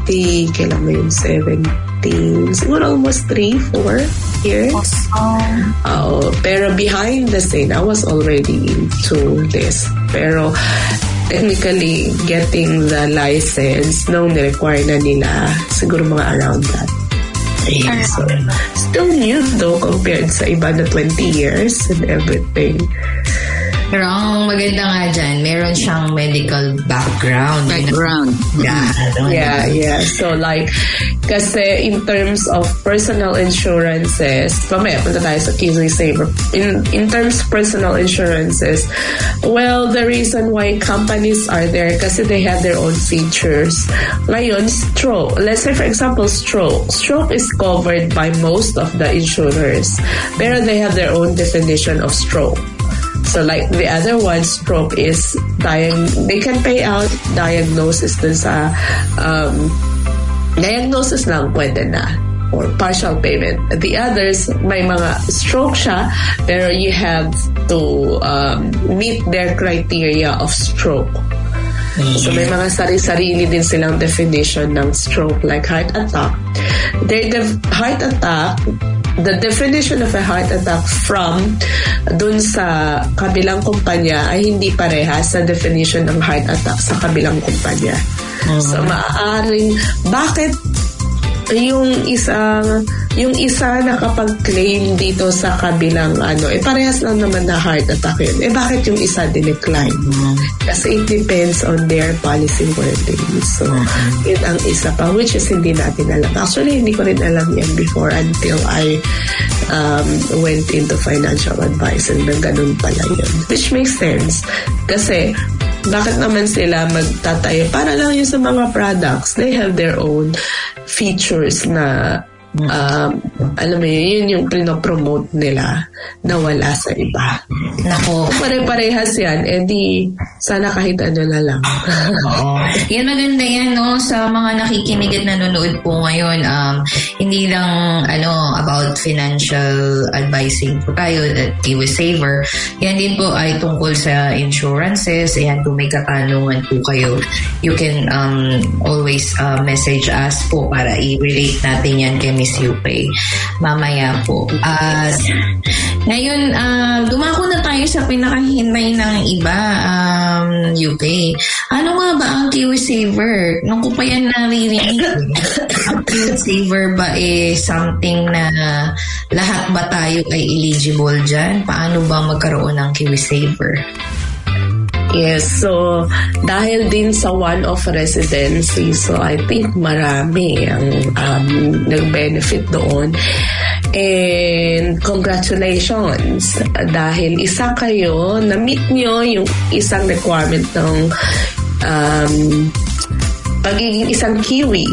siguro almost 3-4 years. Pero behind the scene, I was already into this. Pero technically, getting the license, nung nirequire na nila, siguro mga around that. So, still new though compared sa iba na 20 years and everything. Pero ang maganda nga dyan, meron siyang medical background. Yeah. So like, kasi in terms of personal insurances, mamaya punta tayo sa KiwiSaver. In terms of personal insurances, well, the reason why companies are there kasi they have their own features. Ngayon, stroke. Let's say for example, stroke. Stroke is covered by most of the insurers. Pero they have their own definition of stroke. So like the other one, stroke is they can pay out diagnosis dun sa diagnosis lang pwede na or partial payment. The others, may mga stroke siya pero you have to meet their criteria of stroke. So may mga sarili din silang definition ng stroke, like heart attack. Heart attack, the definition of a heart attack from dun sa kabilang kumpanya ay hindi parehas sa definition ng heart attack sa kabilang kumpanya. So maaaring bakit yung isa nakapag-claim dito sa kabilang parehas lang naman na heart attack yun. Bakit yung isa dinecline? Kasi it depends on their policy wording. So, yun ang isa pa, which is hindi natin alam. Actually, hindi ko rin alam yan before until I went into financial advice and ganun pala yun. Which makes sense. Kasi, bakit naman sila magtatayo? Para lang yun sa mga products. They have their own features na alam mo yun yung pinopromote nila na wala sa iba. Nako. Pare-parehas yan, di sana kahit ano na lang. Oo. Yan, maganda yan, no? Sa mga nakikinig at nanonood po ngayon, hindi lang, about financial advising po tayo at KiwiSaver. Yan din po ay tungkol sa insurances. Ayan, kung may katanungan po kayo, you can always message us po para i-relate natin yan kay Miss Yupe mamaya po. Ngayon, dumako na tayo sa pinakahintay ng iba, Yupe. Ano nga ba ang KiwiSaver? Nung ko pa yan naririnig, ang KiwiSaver ba something na lahat ba tayo ay eligible dyan? Paano ba magkaroon ng KiwiSaver? Yes, so dahil din sa one-off residency, so I think marami ang nag-benefit doon. And congratulations dahil isa kayo, na-meet nyo yung isang requirement ng pagiging isang Kiwi.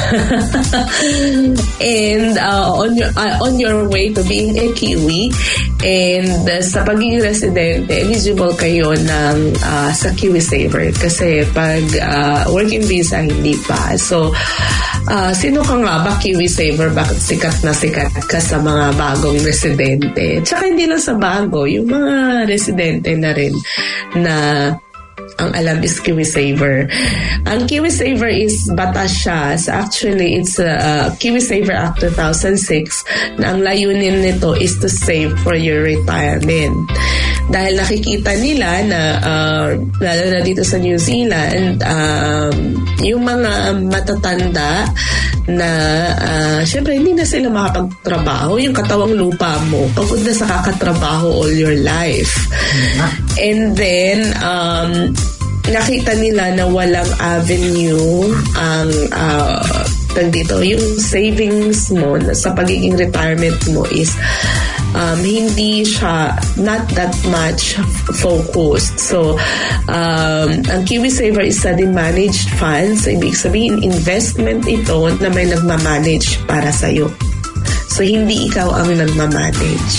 And on your way to being a Kiwi, and sa pagiging residente, eligible kayo ng sa KiwiSaver kasi pag working visa hindi pa. So sino ka nga ba KiwiSaver? Bakit sikat na sikat ka sa mga bagong residente? Tsaka hindi lang sa bago, yung mga residente na rin na ang alam is KiwiSaver. Ang KiwiSaver is batas siya. So actually, it's KiwiSaver Act 2006 na ang layunin nito is to save for your retirement. Dahil nakikita nila na lalo na dito sa New Zealand, yung mga matatanda na syempre hindi na sila makapagtrabaho, yung katawang lupa mo, pagod na sa kakatrabaho all your life. And then nakita nila na walang avenue ang dito, yung savings mo sa pagiging retirement mo is hindi siya not that much focused. So ang KiwiSaver is study managed funds. Ibig sabihin investment ito na may nagmamanage para sa'yo. So hindi ikaw ang nagmamanage.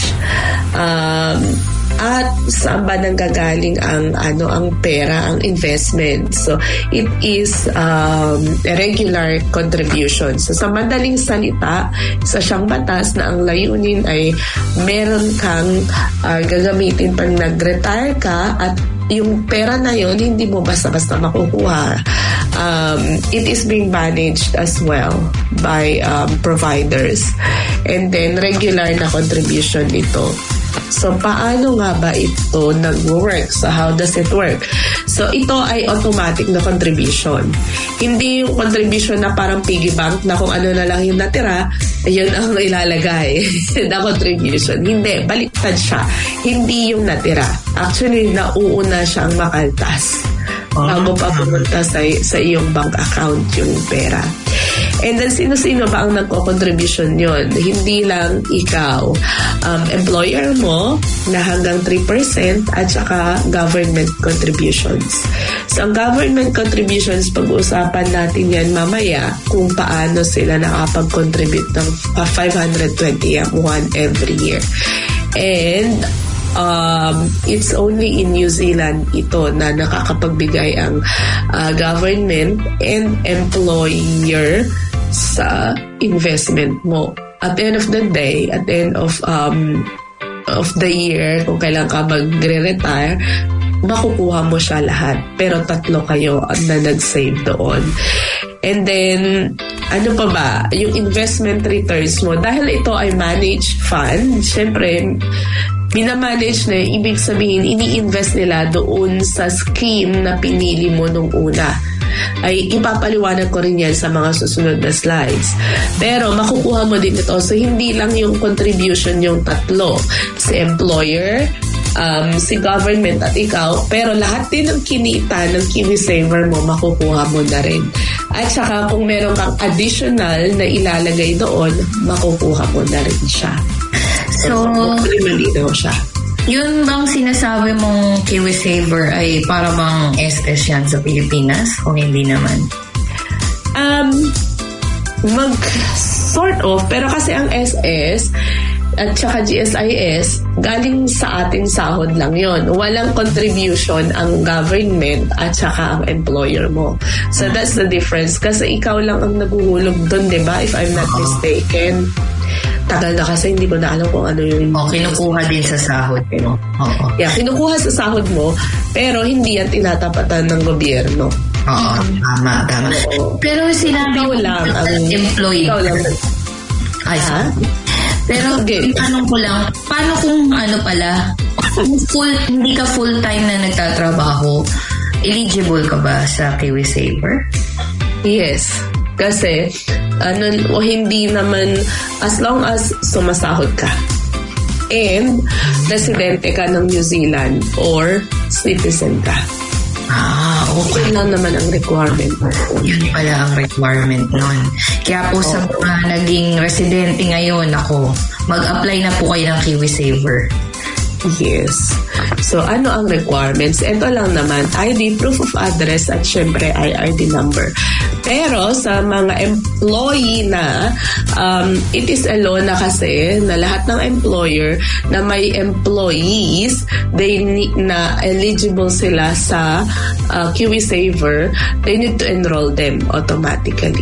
At saan ba nanggagaling ang pera, ang investment? So it is a regular contribution. So sa madaling salita, sa siyang batas na ang layunin ay meron kang gagamitin pag nag-retire ka at yung pera na yon hindi mo basta-basta makukuha. It is being managed as well by providers. And then regular na contribution ito. So, paano nga ba ito nag-work? So, how does it work? So, ito ay automatic na contribution. Hindi yung contribution na parang piggy bank na kung ano na lang yung natira, yun ang ilalagay na contribution. Hindi, baliktad siya. Hindi yung natira. Actually, nauuna siyang makaltas bago pa pumunta sa iyong bank account yung pera. And then, sino-sino ba ang nagko-contribution yun? Hindi lang ikaw. Employer mo na hanggang 3% at saka government contributions. So, ang government contributions, pag-uusapan natin yan mamaya kung paano sila nakapag-contribute ng 521 every year. And it's only in New Zealand ito na nakakapagbigay ang government and employer sa investment mo. At the end of the day, at the end of the year, kung kailan ka magre-retire, makukuha mo siya lahat. Pero 3 kayo na nag-save doon. And then, ano pa ba? Yung investment returns mo, dahil ito ay managed fund, syempre, minamanage na, ibig sabihin, ini-invest nila doon sa scheme na pinili mo nung una. Ay ipapaliwanag ko rin yan sa mga susunod na slides. Pero makukuha mo din ito. So, hindi lang yung contribution yung 3. Si employer, si government at ikaw, pero lahat din ng kinita ng KiwiSaver mo, makukuha mo na rin. At saka kung meron kang additional na ilalagay doon, makukuha mo na rin siya. So, malinaw siya. Yun bang sinasabi mong KiwiSaver ay para bang SS yan sa Pilipinas o hindi naman? sort of, pero kasi ang SS at saka GSIS, galing sa ating sahod lang yon. Walang contribution ang government at saka ang employer mo. So that's the difference. Kasi ikaw lang ang naguhulog doon, di ba? If I'm not mistaken. Tagal na kasi hindi ko na alam kung ano yung... kinukuha din sa sahod mo. Yeah, kinukuha sa sahod mo, pero hindi yan tinatapatan ng gobyerno. Tama. Pero sinabi mo lang ang employee. Ikaw lang. Pero tanong ko lang, paano kung hindi ka full-time na nagtatrabaho, eligible ka ba sa KiwiSaver? Yes. Kasi, hindi naman, as long as sumasahod ka and residente ka ng New Zealand or citizen ka. Okay. Lang naman ang requirement. Yun pala ang requirement nun. Kaya po sa mga naging residente ngayon, mag-apply na po kayo ng KiwiSaver. Yes. So, ano ang requirements? Ito lang naman, ID, proof of address, at syempre IRD number. Pero sa mga employee na, it is a law na kasi na lahat ng employer na may employees, they need na eligible sila sa KiwiSaver, they need to enroll them automatically.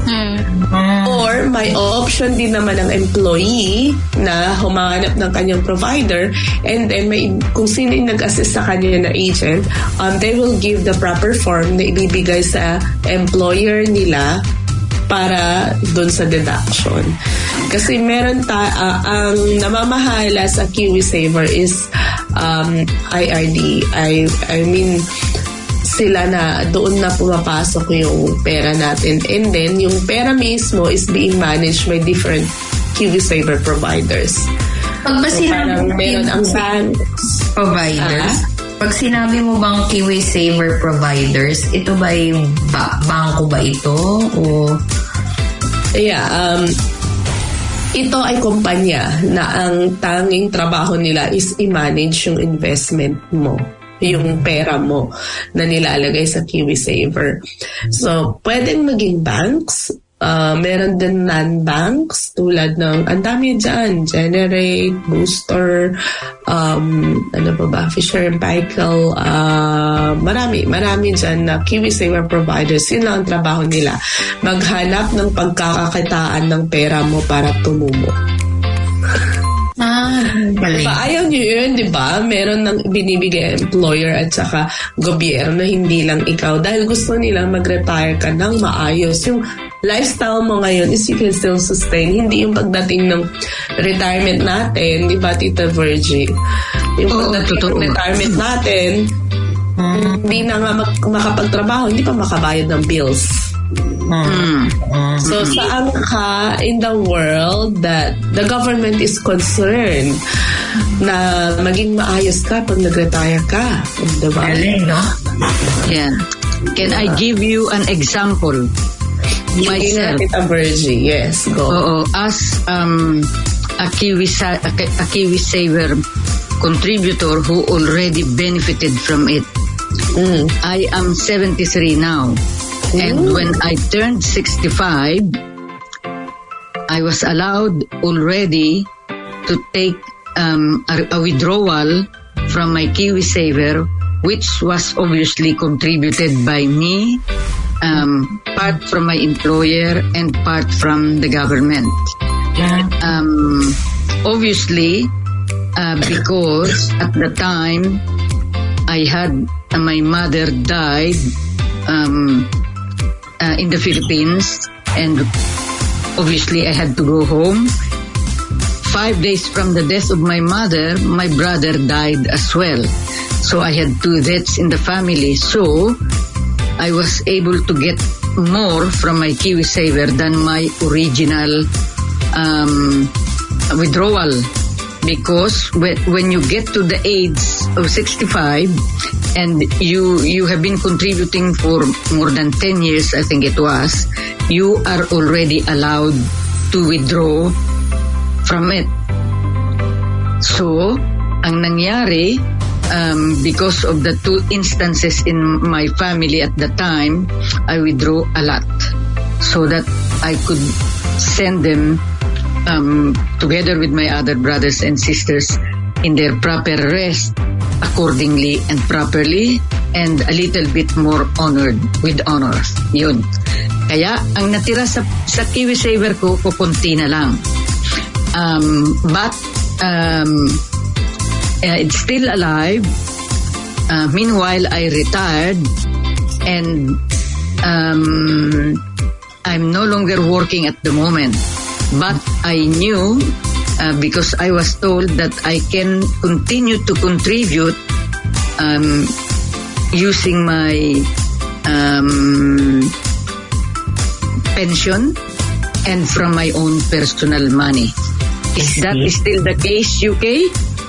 Or may option din naman ng employee na humanap ng kanyang provider, and then kung sino yung nag-assist sa kanya na agent, they will give the proper form na ibibigay sa employer nila para dun sa deduction. Kasi meron ang namamahala sa KiwiSaver is IRD. I mean, sila na doon na pumapasok yung pera natin. And then, yung pera mismo is being managed by different KiwiSaver providers. Pag ba sinabi meron ang banks providers? Pag sinabi mo bang KiwiSaver providers, ito ba yung bangko ba ito? O... Yeah, ito ay kumpanya na ang tanging trabaho nila is i-manage yung investment mo, yung pera mo na nilalagay sa KiwiSaver. So, pwedeng maging banks, meron din non-banks tulad ng, ang dami dyan, Generate, Booster, Fisher & Paykel, marami dyan na KiwiSaver providers. Yun lang ang trabaho nila. Maghanap ng pagkakakitaan ng pera mo para tumumo. Diba, ayaw nyo yun, diba? Meron ng binibigay employer at saka gobyerno, hindi lang ikaw. Dahil gusto nilang mag-retire ka ng maayos. Yung lifestyle mo ngayon is you can still sustain. Hindi yung pagdating ng retirement natin, diba, Tita Virgie? Yung pagdating ng retirement natin, hindi na nga makapagtrabaho, hindi pa makabayad ng bills. So, saan ka in the world that the government is concerned na maging maayos ka pag nag-retire ka? Diba? Galing, no? Yeah. Can I give you an example? Myself. Tita Virgie, yes, go. As a KiwiSaver contributor who already benefited from it. I am 73 now. And when I turned 65, I was allowed already to take a withdrawal from my KiwiSaver, which was obviously contributed by me, part from my employer and part from the government. Obviously, because at the time I had my mother died in the Philippines, and obviously I had to go home. 5 days from the death of my mother, my brother died as well. So I had 2 deaths in the family. So I was able to get more from my KiwiSaver than my original withdrawal. Because when you get to the age of 65 and you have been contributing for more than 10 years, I think it was, you are already allowed to withdraw from it. So, ang nangyari, because of the 2 instances in my family at the time, I withdrew a lot. So that I could send them together with my other brothers and sisters in their proper rest accordingly and properly and a little bit more honored with honors. Yun. Kaya ang natira sa KiwiSaver ko, kukunti na lang. But it's still alive. Meanwhile, I retired and I'm no longer working at the moment. But I knew because I was told that I can continue to contribute using my pension and from my own personal money. Is that still the case, UK?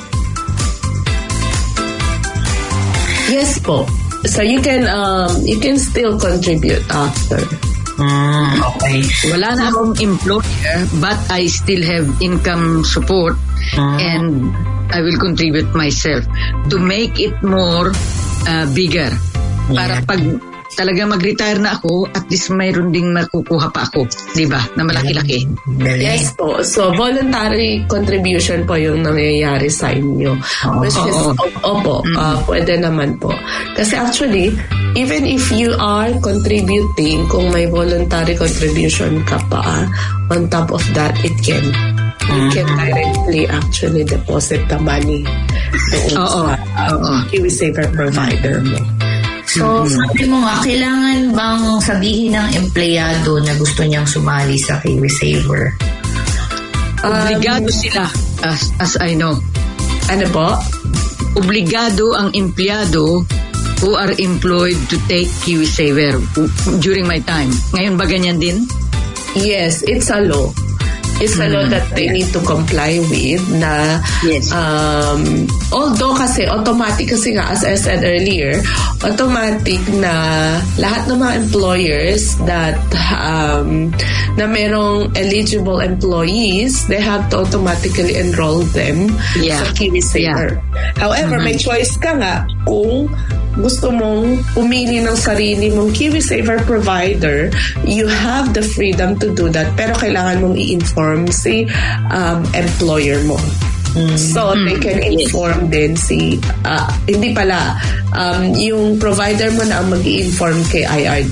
Yes po. So you can still contribute after. Okay. Wala na akong employer but I still have income support and I will contribute myself to make it more bigger. Para pag talaga mag-retire na ako, at least mayroon ding makukuha pa ako, di ba? Na malaki-laki. Yes po. So, voluntary contribution po yung nangyayari sa inyo. Which is, pwede naman po. Kasi actually, even if you are contributing, kung may voluntary contribution ka pa, on top of that, you can directly actually deposit the money doon sa KiwiSaver provider mo. So, sabi mo nga, kailangan bang sabihin ng empleyado na gusto niyang sumali sa KiwiSaver? Obligado sila, as I know. Ano po? Obligado ang empleyado who are employed to take KiwiSaver during my time. Ngayon ba ganyan din? Yes, it's a law. It's a law that they need to comply with na although kasi automatic kasi nga as I said earlier, automatic na lahat ng mga employers that na merong eligible employees, they have to automatically enroll them sa KiwiSaver. However, may choice ka nga kung gusto mong pumili ng sarili mong KiwiSaver provider, you have the freedom to do that, pero kailangan mong i-inform si employer mo. So, they can inform din hindi pala, yung provider mo na ang mag-i-inform kay IRD.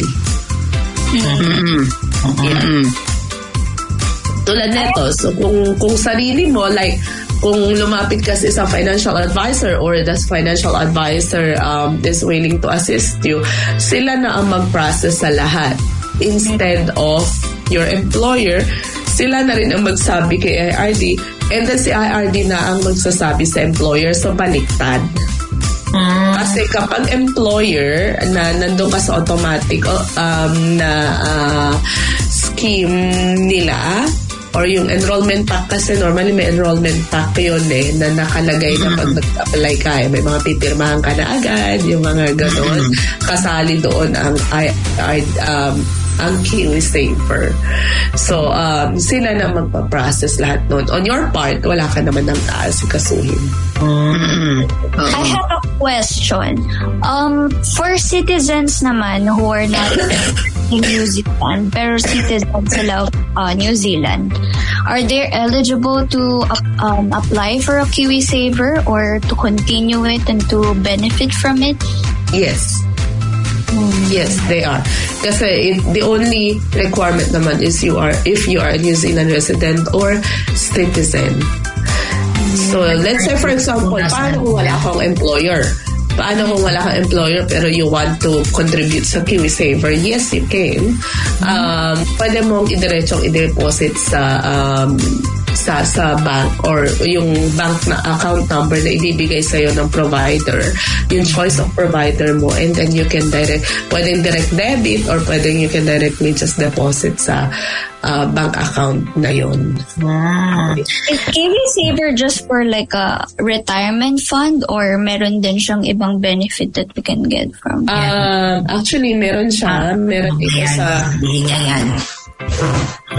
Tulad neto, so kung sarili mo, like, kung lumapit kasi sa financial advisor or the financial advisor is willing to assist you, sila na ang mag-process sa lahat. Instead of your employer, sila na rin ang magsabi kay IRD and then si IRD na ang magsasabi sa employer. So, baliktad. Kasi kapag employer na nandun ka sa automatic scheme nila, or yung enrollment pack, kasi normally may enrollment pack yun na nakalagay na pag nag-apply ka, may mga pipirmahan ka na agad, yung mga ganon, kasali doon ang KiwiSaver. So, sila na magpa-process lahat nun. On your part, wala ka naman ng aasikasuhin. I have a question. For citizens naman who are not in New Zealand, pero citizens sila New Zealand, are they eligible to apply for a KiwiSaver or to continue it and to benefit from it? Yes. Yes, they are. Kasi the only requirement naman is if you are a New Zealand resident or citizen. So, let's say for example, paano kung wala akong employer? Paano kung wala kang employer pero you want to contribute sa KiwiSaver? Yes, you can. Pwede mong idiretsong i-deposit sa bank or yung bank na account number na ibibigay sa'yo ng provider, yung choice of provider mo, and then you can pwedeng direct debit or pwedeng you can directly just deposit sa bank account na yun. Is KiwiSaver just for like a retirement fund or meron din siyang ibang benefit that we can get from it? Actually, meron siya. Meron dito sa... Hindi niya yan.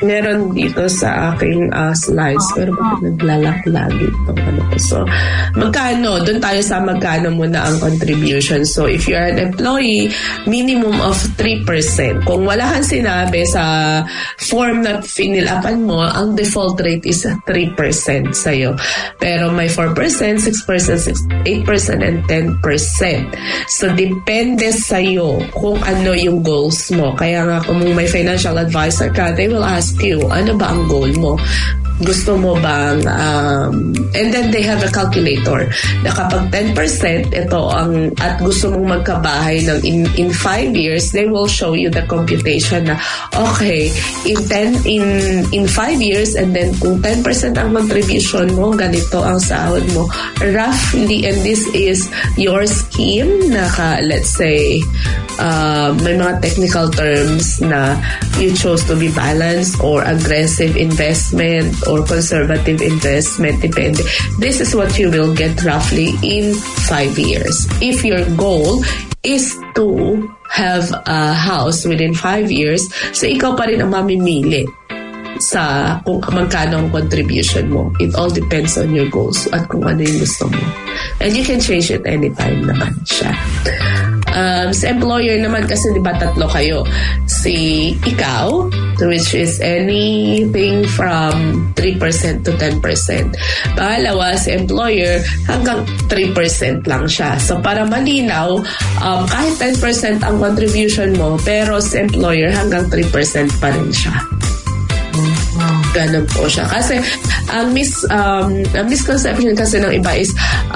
meron dito sa aking slides, pero bakit naglalak-lag itong ano ko. So, magkano? Doon tayo sa magkano muna ang contribution. So, if you are an employee, minimum of 3%. Kung wala kang sinabi sa form na finilapan mo, ang default rate is 3% sa'yo. Pero may 4%, 6%, 8%, and 10%. So, depende sa'yo kung ano yung goals mo. Kaya nga, kung may financial advisor ka, they will ask you, ano ba ang goal mo? Gusto mo bang and then they have a calculator na kapag 10% ito ang at gusto mong magkabahay ng in 5 years, they will show you the computation na okay, in 5 years, and then kung 10% ang contribution mo, ganito ang sahod mo roughly, and this is your scheme na let's say may mga technical terms na you chose to be balanced or aggressive investment or conservative investment, depende. This is what you will get roughly in 5 years. If your goal is to have a house within 5 years, so ikaw pa rin ang mamimili sa kung magkano ang contribution mo. It all depends on your goals at kung ano yung gusto mo. And you can change it anytime naman siya. Sa employer naman kasi diba 3 kayo. Si ikaw, which is anything from 3% to 10%. Pangalawa, si employer, hanggang 3% lang siya. So para malinaw, kahit 10% ang contribution mo, pero si employer hanggang 3% pa rin siya. Ganun po siya. Kasi ang misconception kasi ng iba is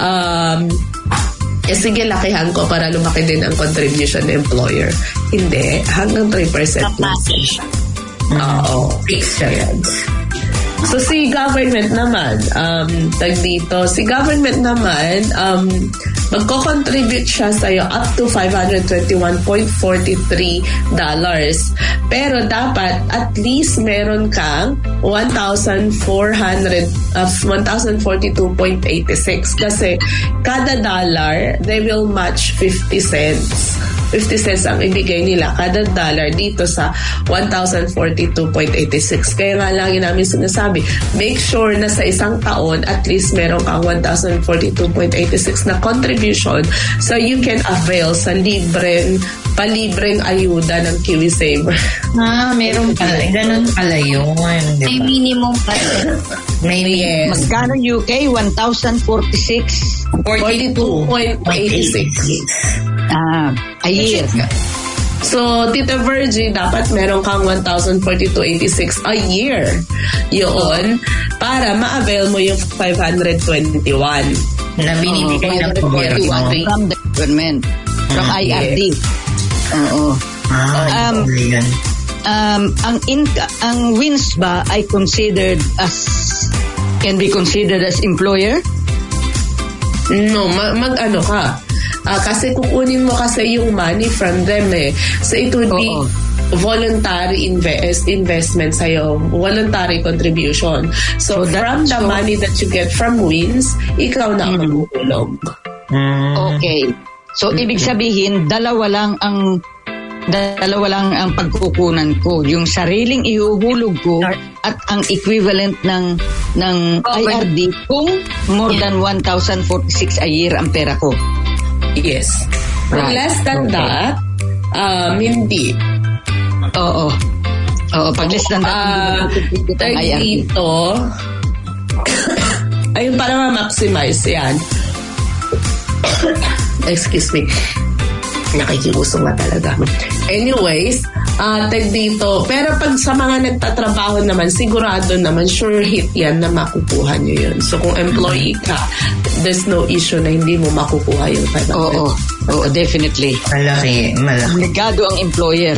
sige, lakihan ko para lumaki din ang contribution ng employer. Hindi. Hanggang 3% lang siya. Oo. Fixed siya yan. So, si government naman, si government naman, magko-contribute siya sa'yo up to $521.43. Pero dapat at least meron kang 1,042.86 kasi kada dollar, they will match 50 cents. 50 cents ang ibigay nila kada dollar dito sa 1,042.86. Kaya nga lagi namin sinasabi, make sure na sa isang taon at least meron kang 1,042.86 na contribution so you can avail sa palibreng ayuda ng KiwiSaver. Meron pala. Ganun pala yun. Diba? May minimum pa. Maybe yes. Magkano UK? 1,046? 42.86. A year. So, Tita Virgie, dapat meron kang 1,042.86 a year. Yun, para ma-avail mo yung 521. Na binibigay ng gobyerno. From the government. From IRD. Oo. Ang wins ba ay can be considered as employer? No, mag-ano ka. Kasi kukunin mo kasi yung money from them eh. So it would be voluntary investment sa'yo. Voluntary contribution. So from the money that you get from wins, ikaw na ang maghuhulog. Okay. So ibig sabihin, dalawa lang ang pagkukunan ko. Yung sariling ihuhulog ko at ang equivalent ng IRD kung more than 1,046 a year ang pera ko. Yes. But less than that, hindi. Oo. Pag less than that, dito, ayun, para ma-maximize yan. Excuse me. Nakikiusong na talaga. Anyways, dito. Pero pag sa mga nagtatrabaho naman, sigurado naman, sure hit yan na makukuha nyo yun. So, kung employee ka, there's no issue na hindi mo makukuha yung 500. Oo, definitely. Malaki. Ligado ang employer.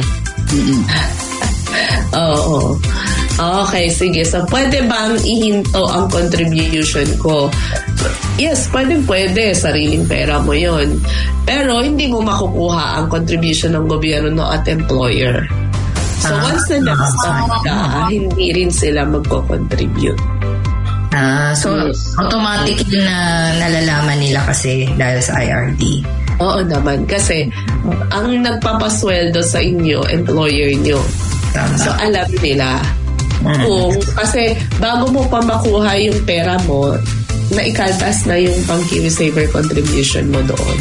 Oo. Okay, sige. So, pwede bang ihinto ang contribution ko? Yes, pwede. Sariling pera mo yon. Pero, hindi mo makukuha ang contribution ng gobyerno at employer. So, once na nag-stop ka, hindi rin sila magko-contribute. So, automatic na nalalaman nila kasi dahil sa IRD. Oo naman. Kasi, ang nagpapasweldo sa inyo, employer nyo. Tama. So, alam nila. Kasi bago mo pa makuha yung pera mo, naikaltas na yung pang KiwiSaver contribution mo doon.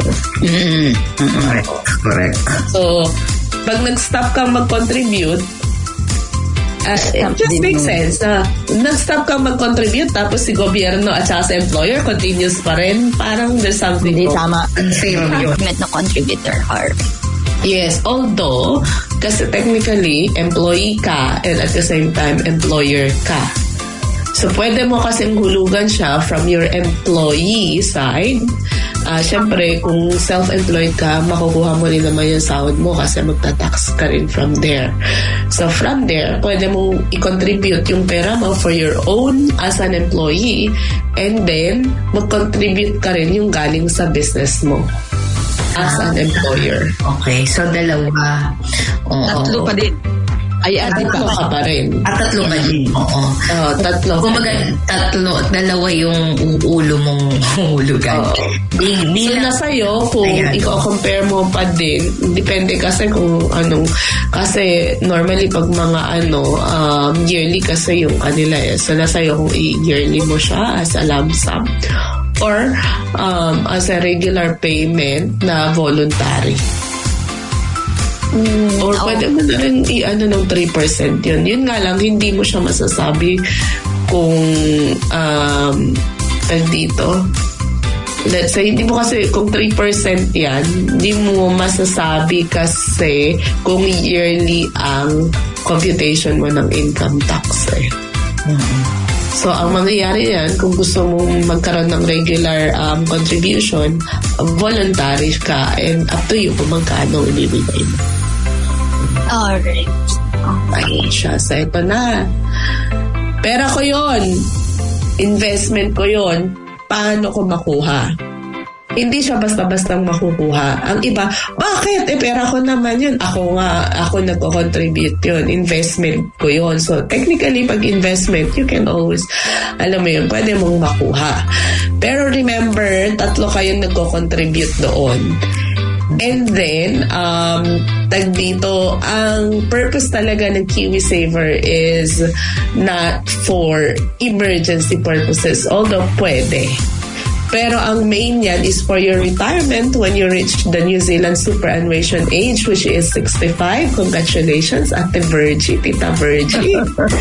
Correct. So, pag nag-stop kang mag-contribute, it just makes sense. Nag-stop kang mag-contribute tapos si gobyerno at saka sa employer continues pa rin. Parang there's something Hindi tama. Unfair yun. Na contributor are. Yes, although, kasi technically, employee ka and at the same time, employer ka. So, pwede mo kasing hulugan siya from your employee side. Siyempre, kung self-employed ka, makukuha mo rin naman yung sahod mo kasi magta-tax ka rin from there. So, from there, pwede mong i-contribute yung pera mo for your own as an employee and then mag-contribute ka rin yung galing sa business mo as an employer. Okay, so dalawa. Tatlo pa din. Tatlo ka pa rin. Tatlo ka din. Oo. Tatlo. Kumbaga, dalawa yung ulo mong hulugan. So, nasa'yo, kung i-compare mo pa din, depende kasi kung anong, kasi normally pag mga yearly kasi yung kanila So, nasa'yo kung i-yearly mo siya as a lump sum or as a regular payment na voluntary. Or pwede mo na rin ng 3% yun. Yun nga lang, hindi mo siya masasabi kung dito. Let's say, hindi mo kasi, kung 3% yan, hindi mo masasabi kasi kung yearly ang computation mo ng income tax So, ang mangyayari yan, kung gusto mong magkaroon ng regular contribution, voluntary ka and up to you kung magkano ibibigay mo. Alright. Ayun siya. So, ito na. Pera ko yon, investment ko yon, paano ko makuha? Hindi siya basta-bastang makukuha. Ang iba, bakit? Pera ko naman yun. Ako nagko-contribute yun. Investment ko yun. So, technically, pag investment, you can always, alam mo yun, pwede mong makuha. Pero remember, 3 kayong nagko-contribute doon. And then, dito, ang purpose talaga ng KiwiSaver is not for emergency purposes, although pwede. Pero ang main yan is for your retirement when you reach the New Zealand superannuation age, which is 65. Congratulations, Ate Virgie, Tita Virgie.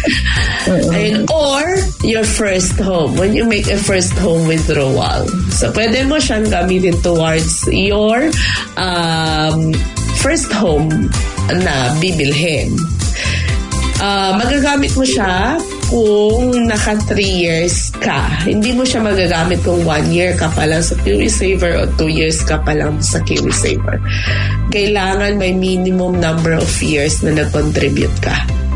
And, or your first home, when you make a first home withdrawal. So, pwede mo siyang gamitin towards your first home na bibilhin. Magagamit mo siya kung naka 3 years ka. Hindi mo siya magagamit kung 1 year ka pa lang sa KiwiSaver o 2 years ka pa lang sa KiwiSaver. Kailangan may minimum number of years na nag-contribute ka.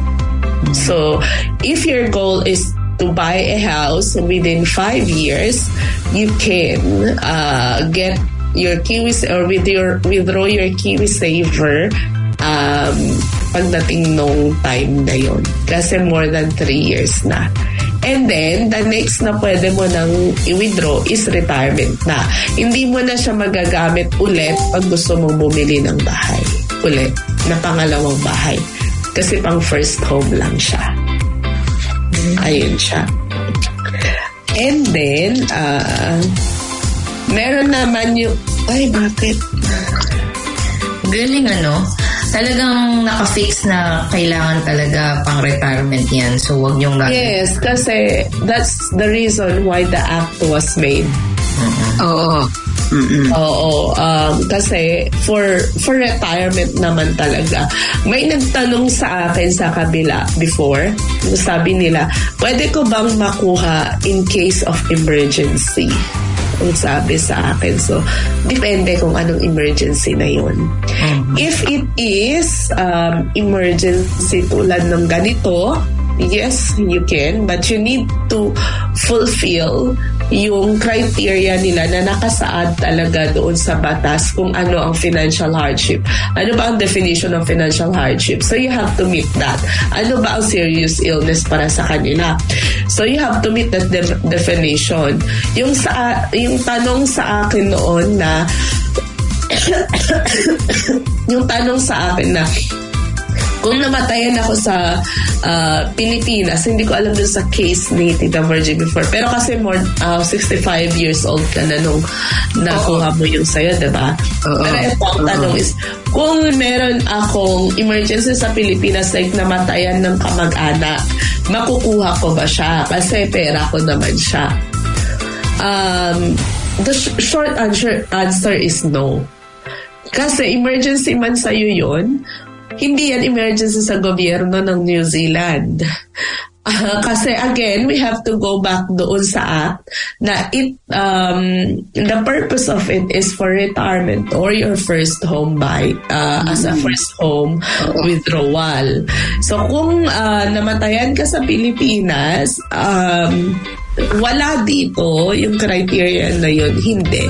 So, if your goal is to buy a house within 5 years, you can get your KiwiSaver or withdraw your KiwiSaver pagdating nung time na yon. Kasi more than 3 years na. And then, the next na pwede mo nang i-withdraw is retirement na. Hindi mo na siya magagamit ulit pag gusto mong bumili ng bahay. Ulit, na pangalawang bahay. Kasi pang first home lang siya. Ayun siya. And then, meron naman yung, ay, bakit? Galing talagang naka-fix na kailangan talaga pang retirement yan. So, wag niyong gagawin. Yes, kasi that's the reason why the act was made. Oo. Oo. Kasi for retirement naman talaga. May nagtanong sa akin sa kabila before. Sabi nila, pwede ko bang makuha in case of emergency? Ang sabi sa akin. So, depende kung anong emergency na yun. If it is emergency tulad ng ganito, yes, you can, but you need to fulfill yung criteria nila na nakasaad talaga doon sa batas kung ano ang financial hardship. Ano ba ang definition ng financial hardship? So you have to meet that. Ano ba ang serious illness para sa kanila? So you have to meet that definition. Yung tanong sa akin noon na yung tanong sa akin na kung namatayan ako sa Pilipinas, hindi ko alam dun sa case ni Tita Virgie before. Pero kasi 65 years old ka na nung nakuha mo yung sayo, diba? Pero ito ang tanong is, kung meron akong emergency sa Pilipinas, like namatayan ng kamag-anak, makukuha ko ba siya? Kasi pera ko naman siya. The short answer is no. Kasi emergency man sa'yo yun, hindi yan emergency sa gobyerno ng New Zealand. Kasi again, we have to go back doon sa act na the purpose of it is for retirement or your first home buy as a first home withdrawal. So kung namatayan ka sa Pilipinas, wala dito yung criteria na yun, hindi.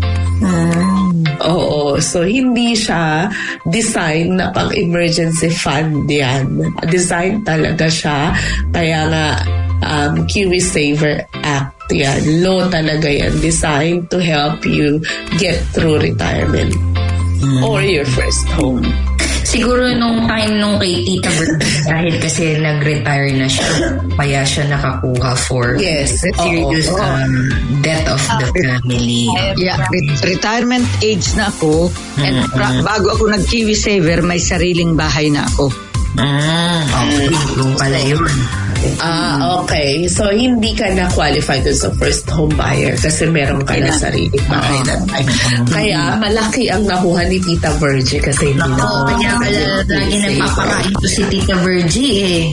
Oo, so hindi siya design na pang emergency fund yan. Design talaga siya, kaya nga Kiwi Saver Act yan. Law talaga yan, designed to help you get through retirement or your first home. Siguro nung time nung kay Tita Virgie, dahil kasi nag-retire na siya, kaya siya nakakuha for serious death of the family. Yeah, retirement age na ako, and bago ako nag-Kiwi Saver, may sariling bahay na ako. Okay, yung pala yun. Okay. So, hindi ka na qualified sa first home buyer kasi meron ka na sariling bahay na tayo. Kaya, malaki ang nakuha ni Tita Virgie kasi hindi na. Kaya pala lagi nagpapakain ko si Tita Virgie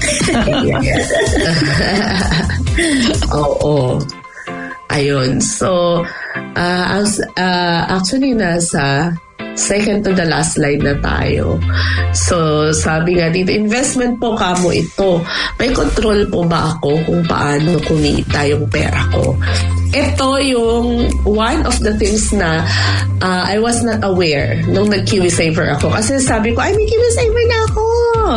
Oo. Ayun. So, actually, nasa second to the last slide na tayo. So, sabi nga dito, investment po kamo ito. May control po ba ako kung paano kumita yung pera ko? Ito yung one of the things na I was not aware nung nag-Kiwi Saver ako. Kasi sabi ko, ay, may Kiwi Saver na ako!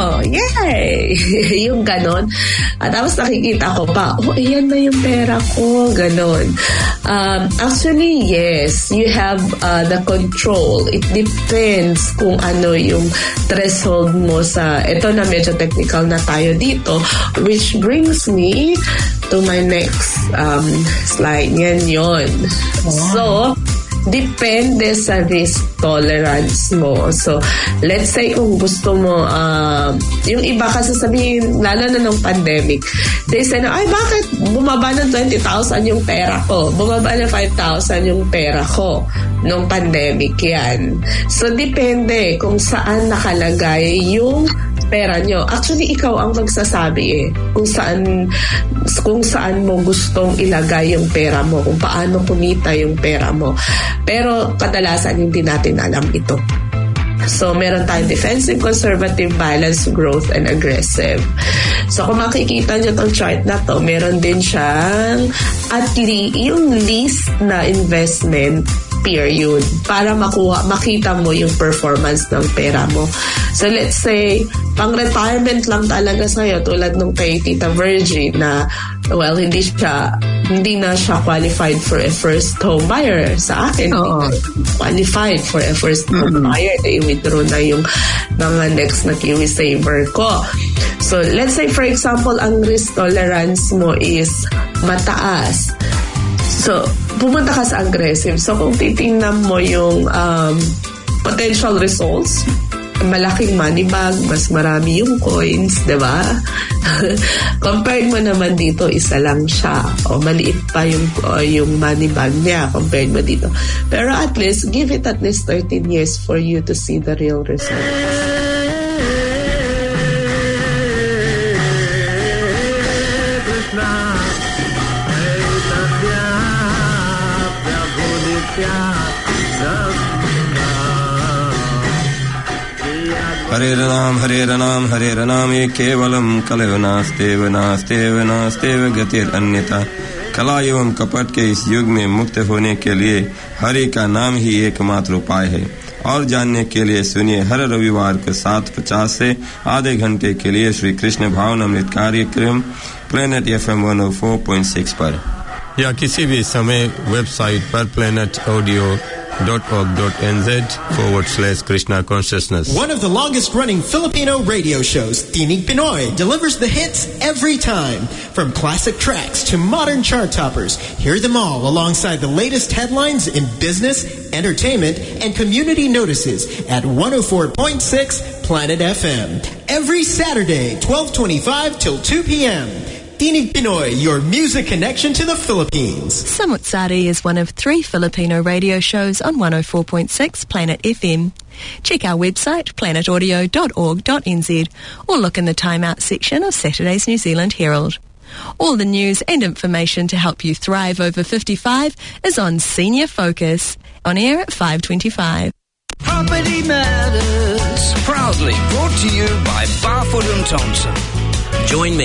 Yay! Yung ganon. At tapos nakikita ko pa, ayan na yung pera ko. Ganon. Actually, yes, you have the control. It depends kung ano yung threshold mo sa, ito na medyo technical na tayo dito, which brings me to my next slide. Yan yun. So, depende sa risk tolerance mo. So, let's say kung gusto mo, yung iba kasi sabihin, lalo na nung pandemic, they say na, ay bakit bumaba ng 20,000 yung pera ko? Bumaba ng 5,000 yung pera ko nung pandemic yan. So, depende kung saan nakalagay yung pera nyo. Actually, ikaw ang magsasabi kung saan mo gustong ilagay yung pera mo, kung paano kumita yung pera mo. Pero kadalasan hindi natin alam ito. So, meron tayong defensive, conservative, balanced, growth, and aggressive. So, kung makikita nyo itong chart na to, meron din siyang yung least na investment period para makita mo yung performance ng pera mo. So, let's say, pang-retirement lang talaga sa'yo, tulad nung kay Tita Virgie na, well, hindi na siya qualified for a first home buyer. Sa akin, qualified for a first home buyer. I-withdraw na yung mga next na Kiwi Saver ko. So, let's say, for example, ang risk tolerance mo is mataas. So, pumunta ka sa aggressive. So, kung titingnan mo yung potential results, malaking money bag, mas marami yung coins, diba? Compared mo naman dito, isa lang siya. O maliit pa yung money bag niya compared mo dito. Pero at least, give it at least 13 years for you to see the real results. Hare Ranam ye kevalam kalayo नास्तेव गतिर अन्यथा कला एवं कपट के इस युग में मुक्त होने के लिए हरि का नाम ही एकमात्र उपाय है। और जानने के लिए सुनिए हर रविवार को 7:50 से आधे घंटे के लिए श्री कृष्ण भावनामृत कार्यक्रम प्लेनेट FM 104.6 पर। या किसी भी समय वेबसाइट पर planetaudio.org.nz/Krishna Consciousness. One of the longest running Filipino radio shows, Tinig Pinoy, delivers the hits every time. From classic tracks to modern chart toppers, hear them all alongside the latest headlines in business, entertainment, and community notices at 104.6 Planet FM. Every Saturday, 12:25 till 2 p.m. Tinig Pinoy, your music connection to the Philippines. Samut-Sari is one of 3 Filipino radio shows on 104.6 Planet FM. Check our website, planetaudio.org.nz, or look in the Time Out section of Saturday's New Zealand Herald. All the news and information to help you thrive over 55 is on Senior Focus, on air at 5:25. Property Matters, proudly brought to you by Barfoot & Thompson. Join me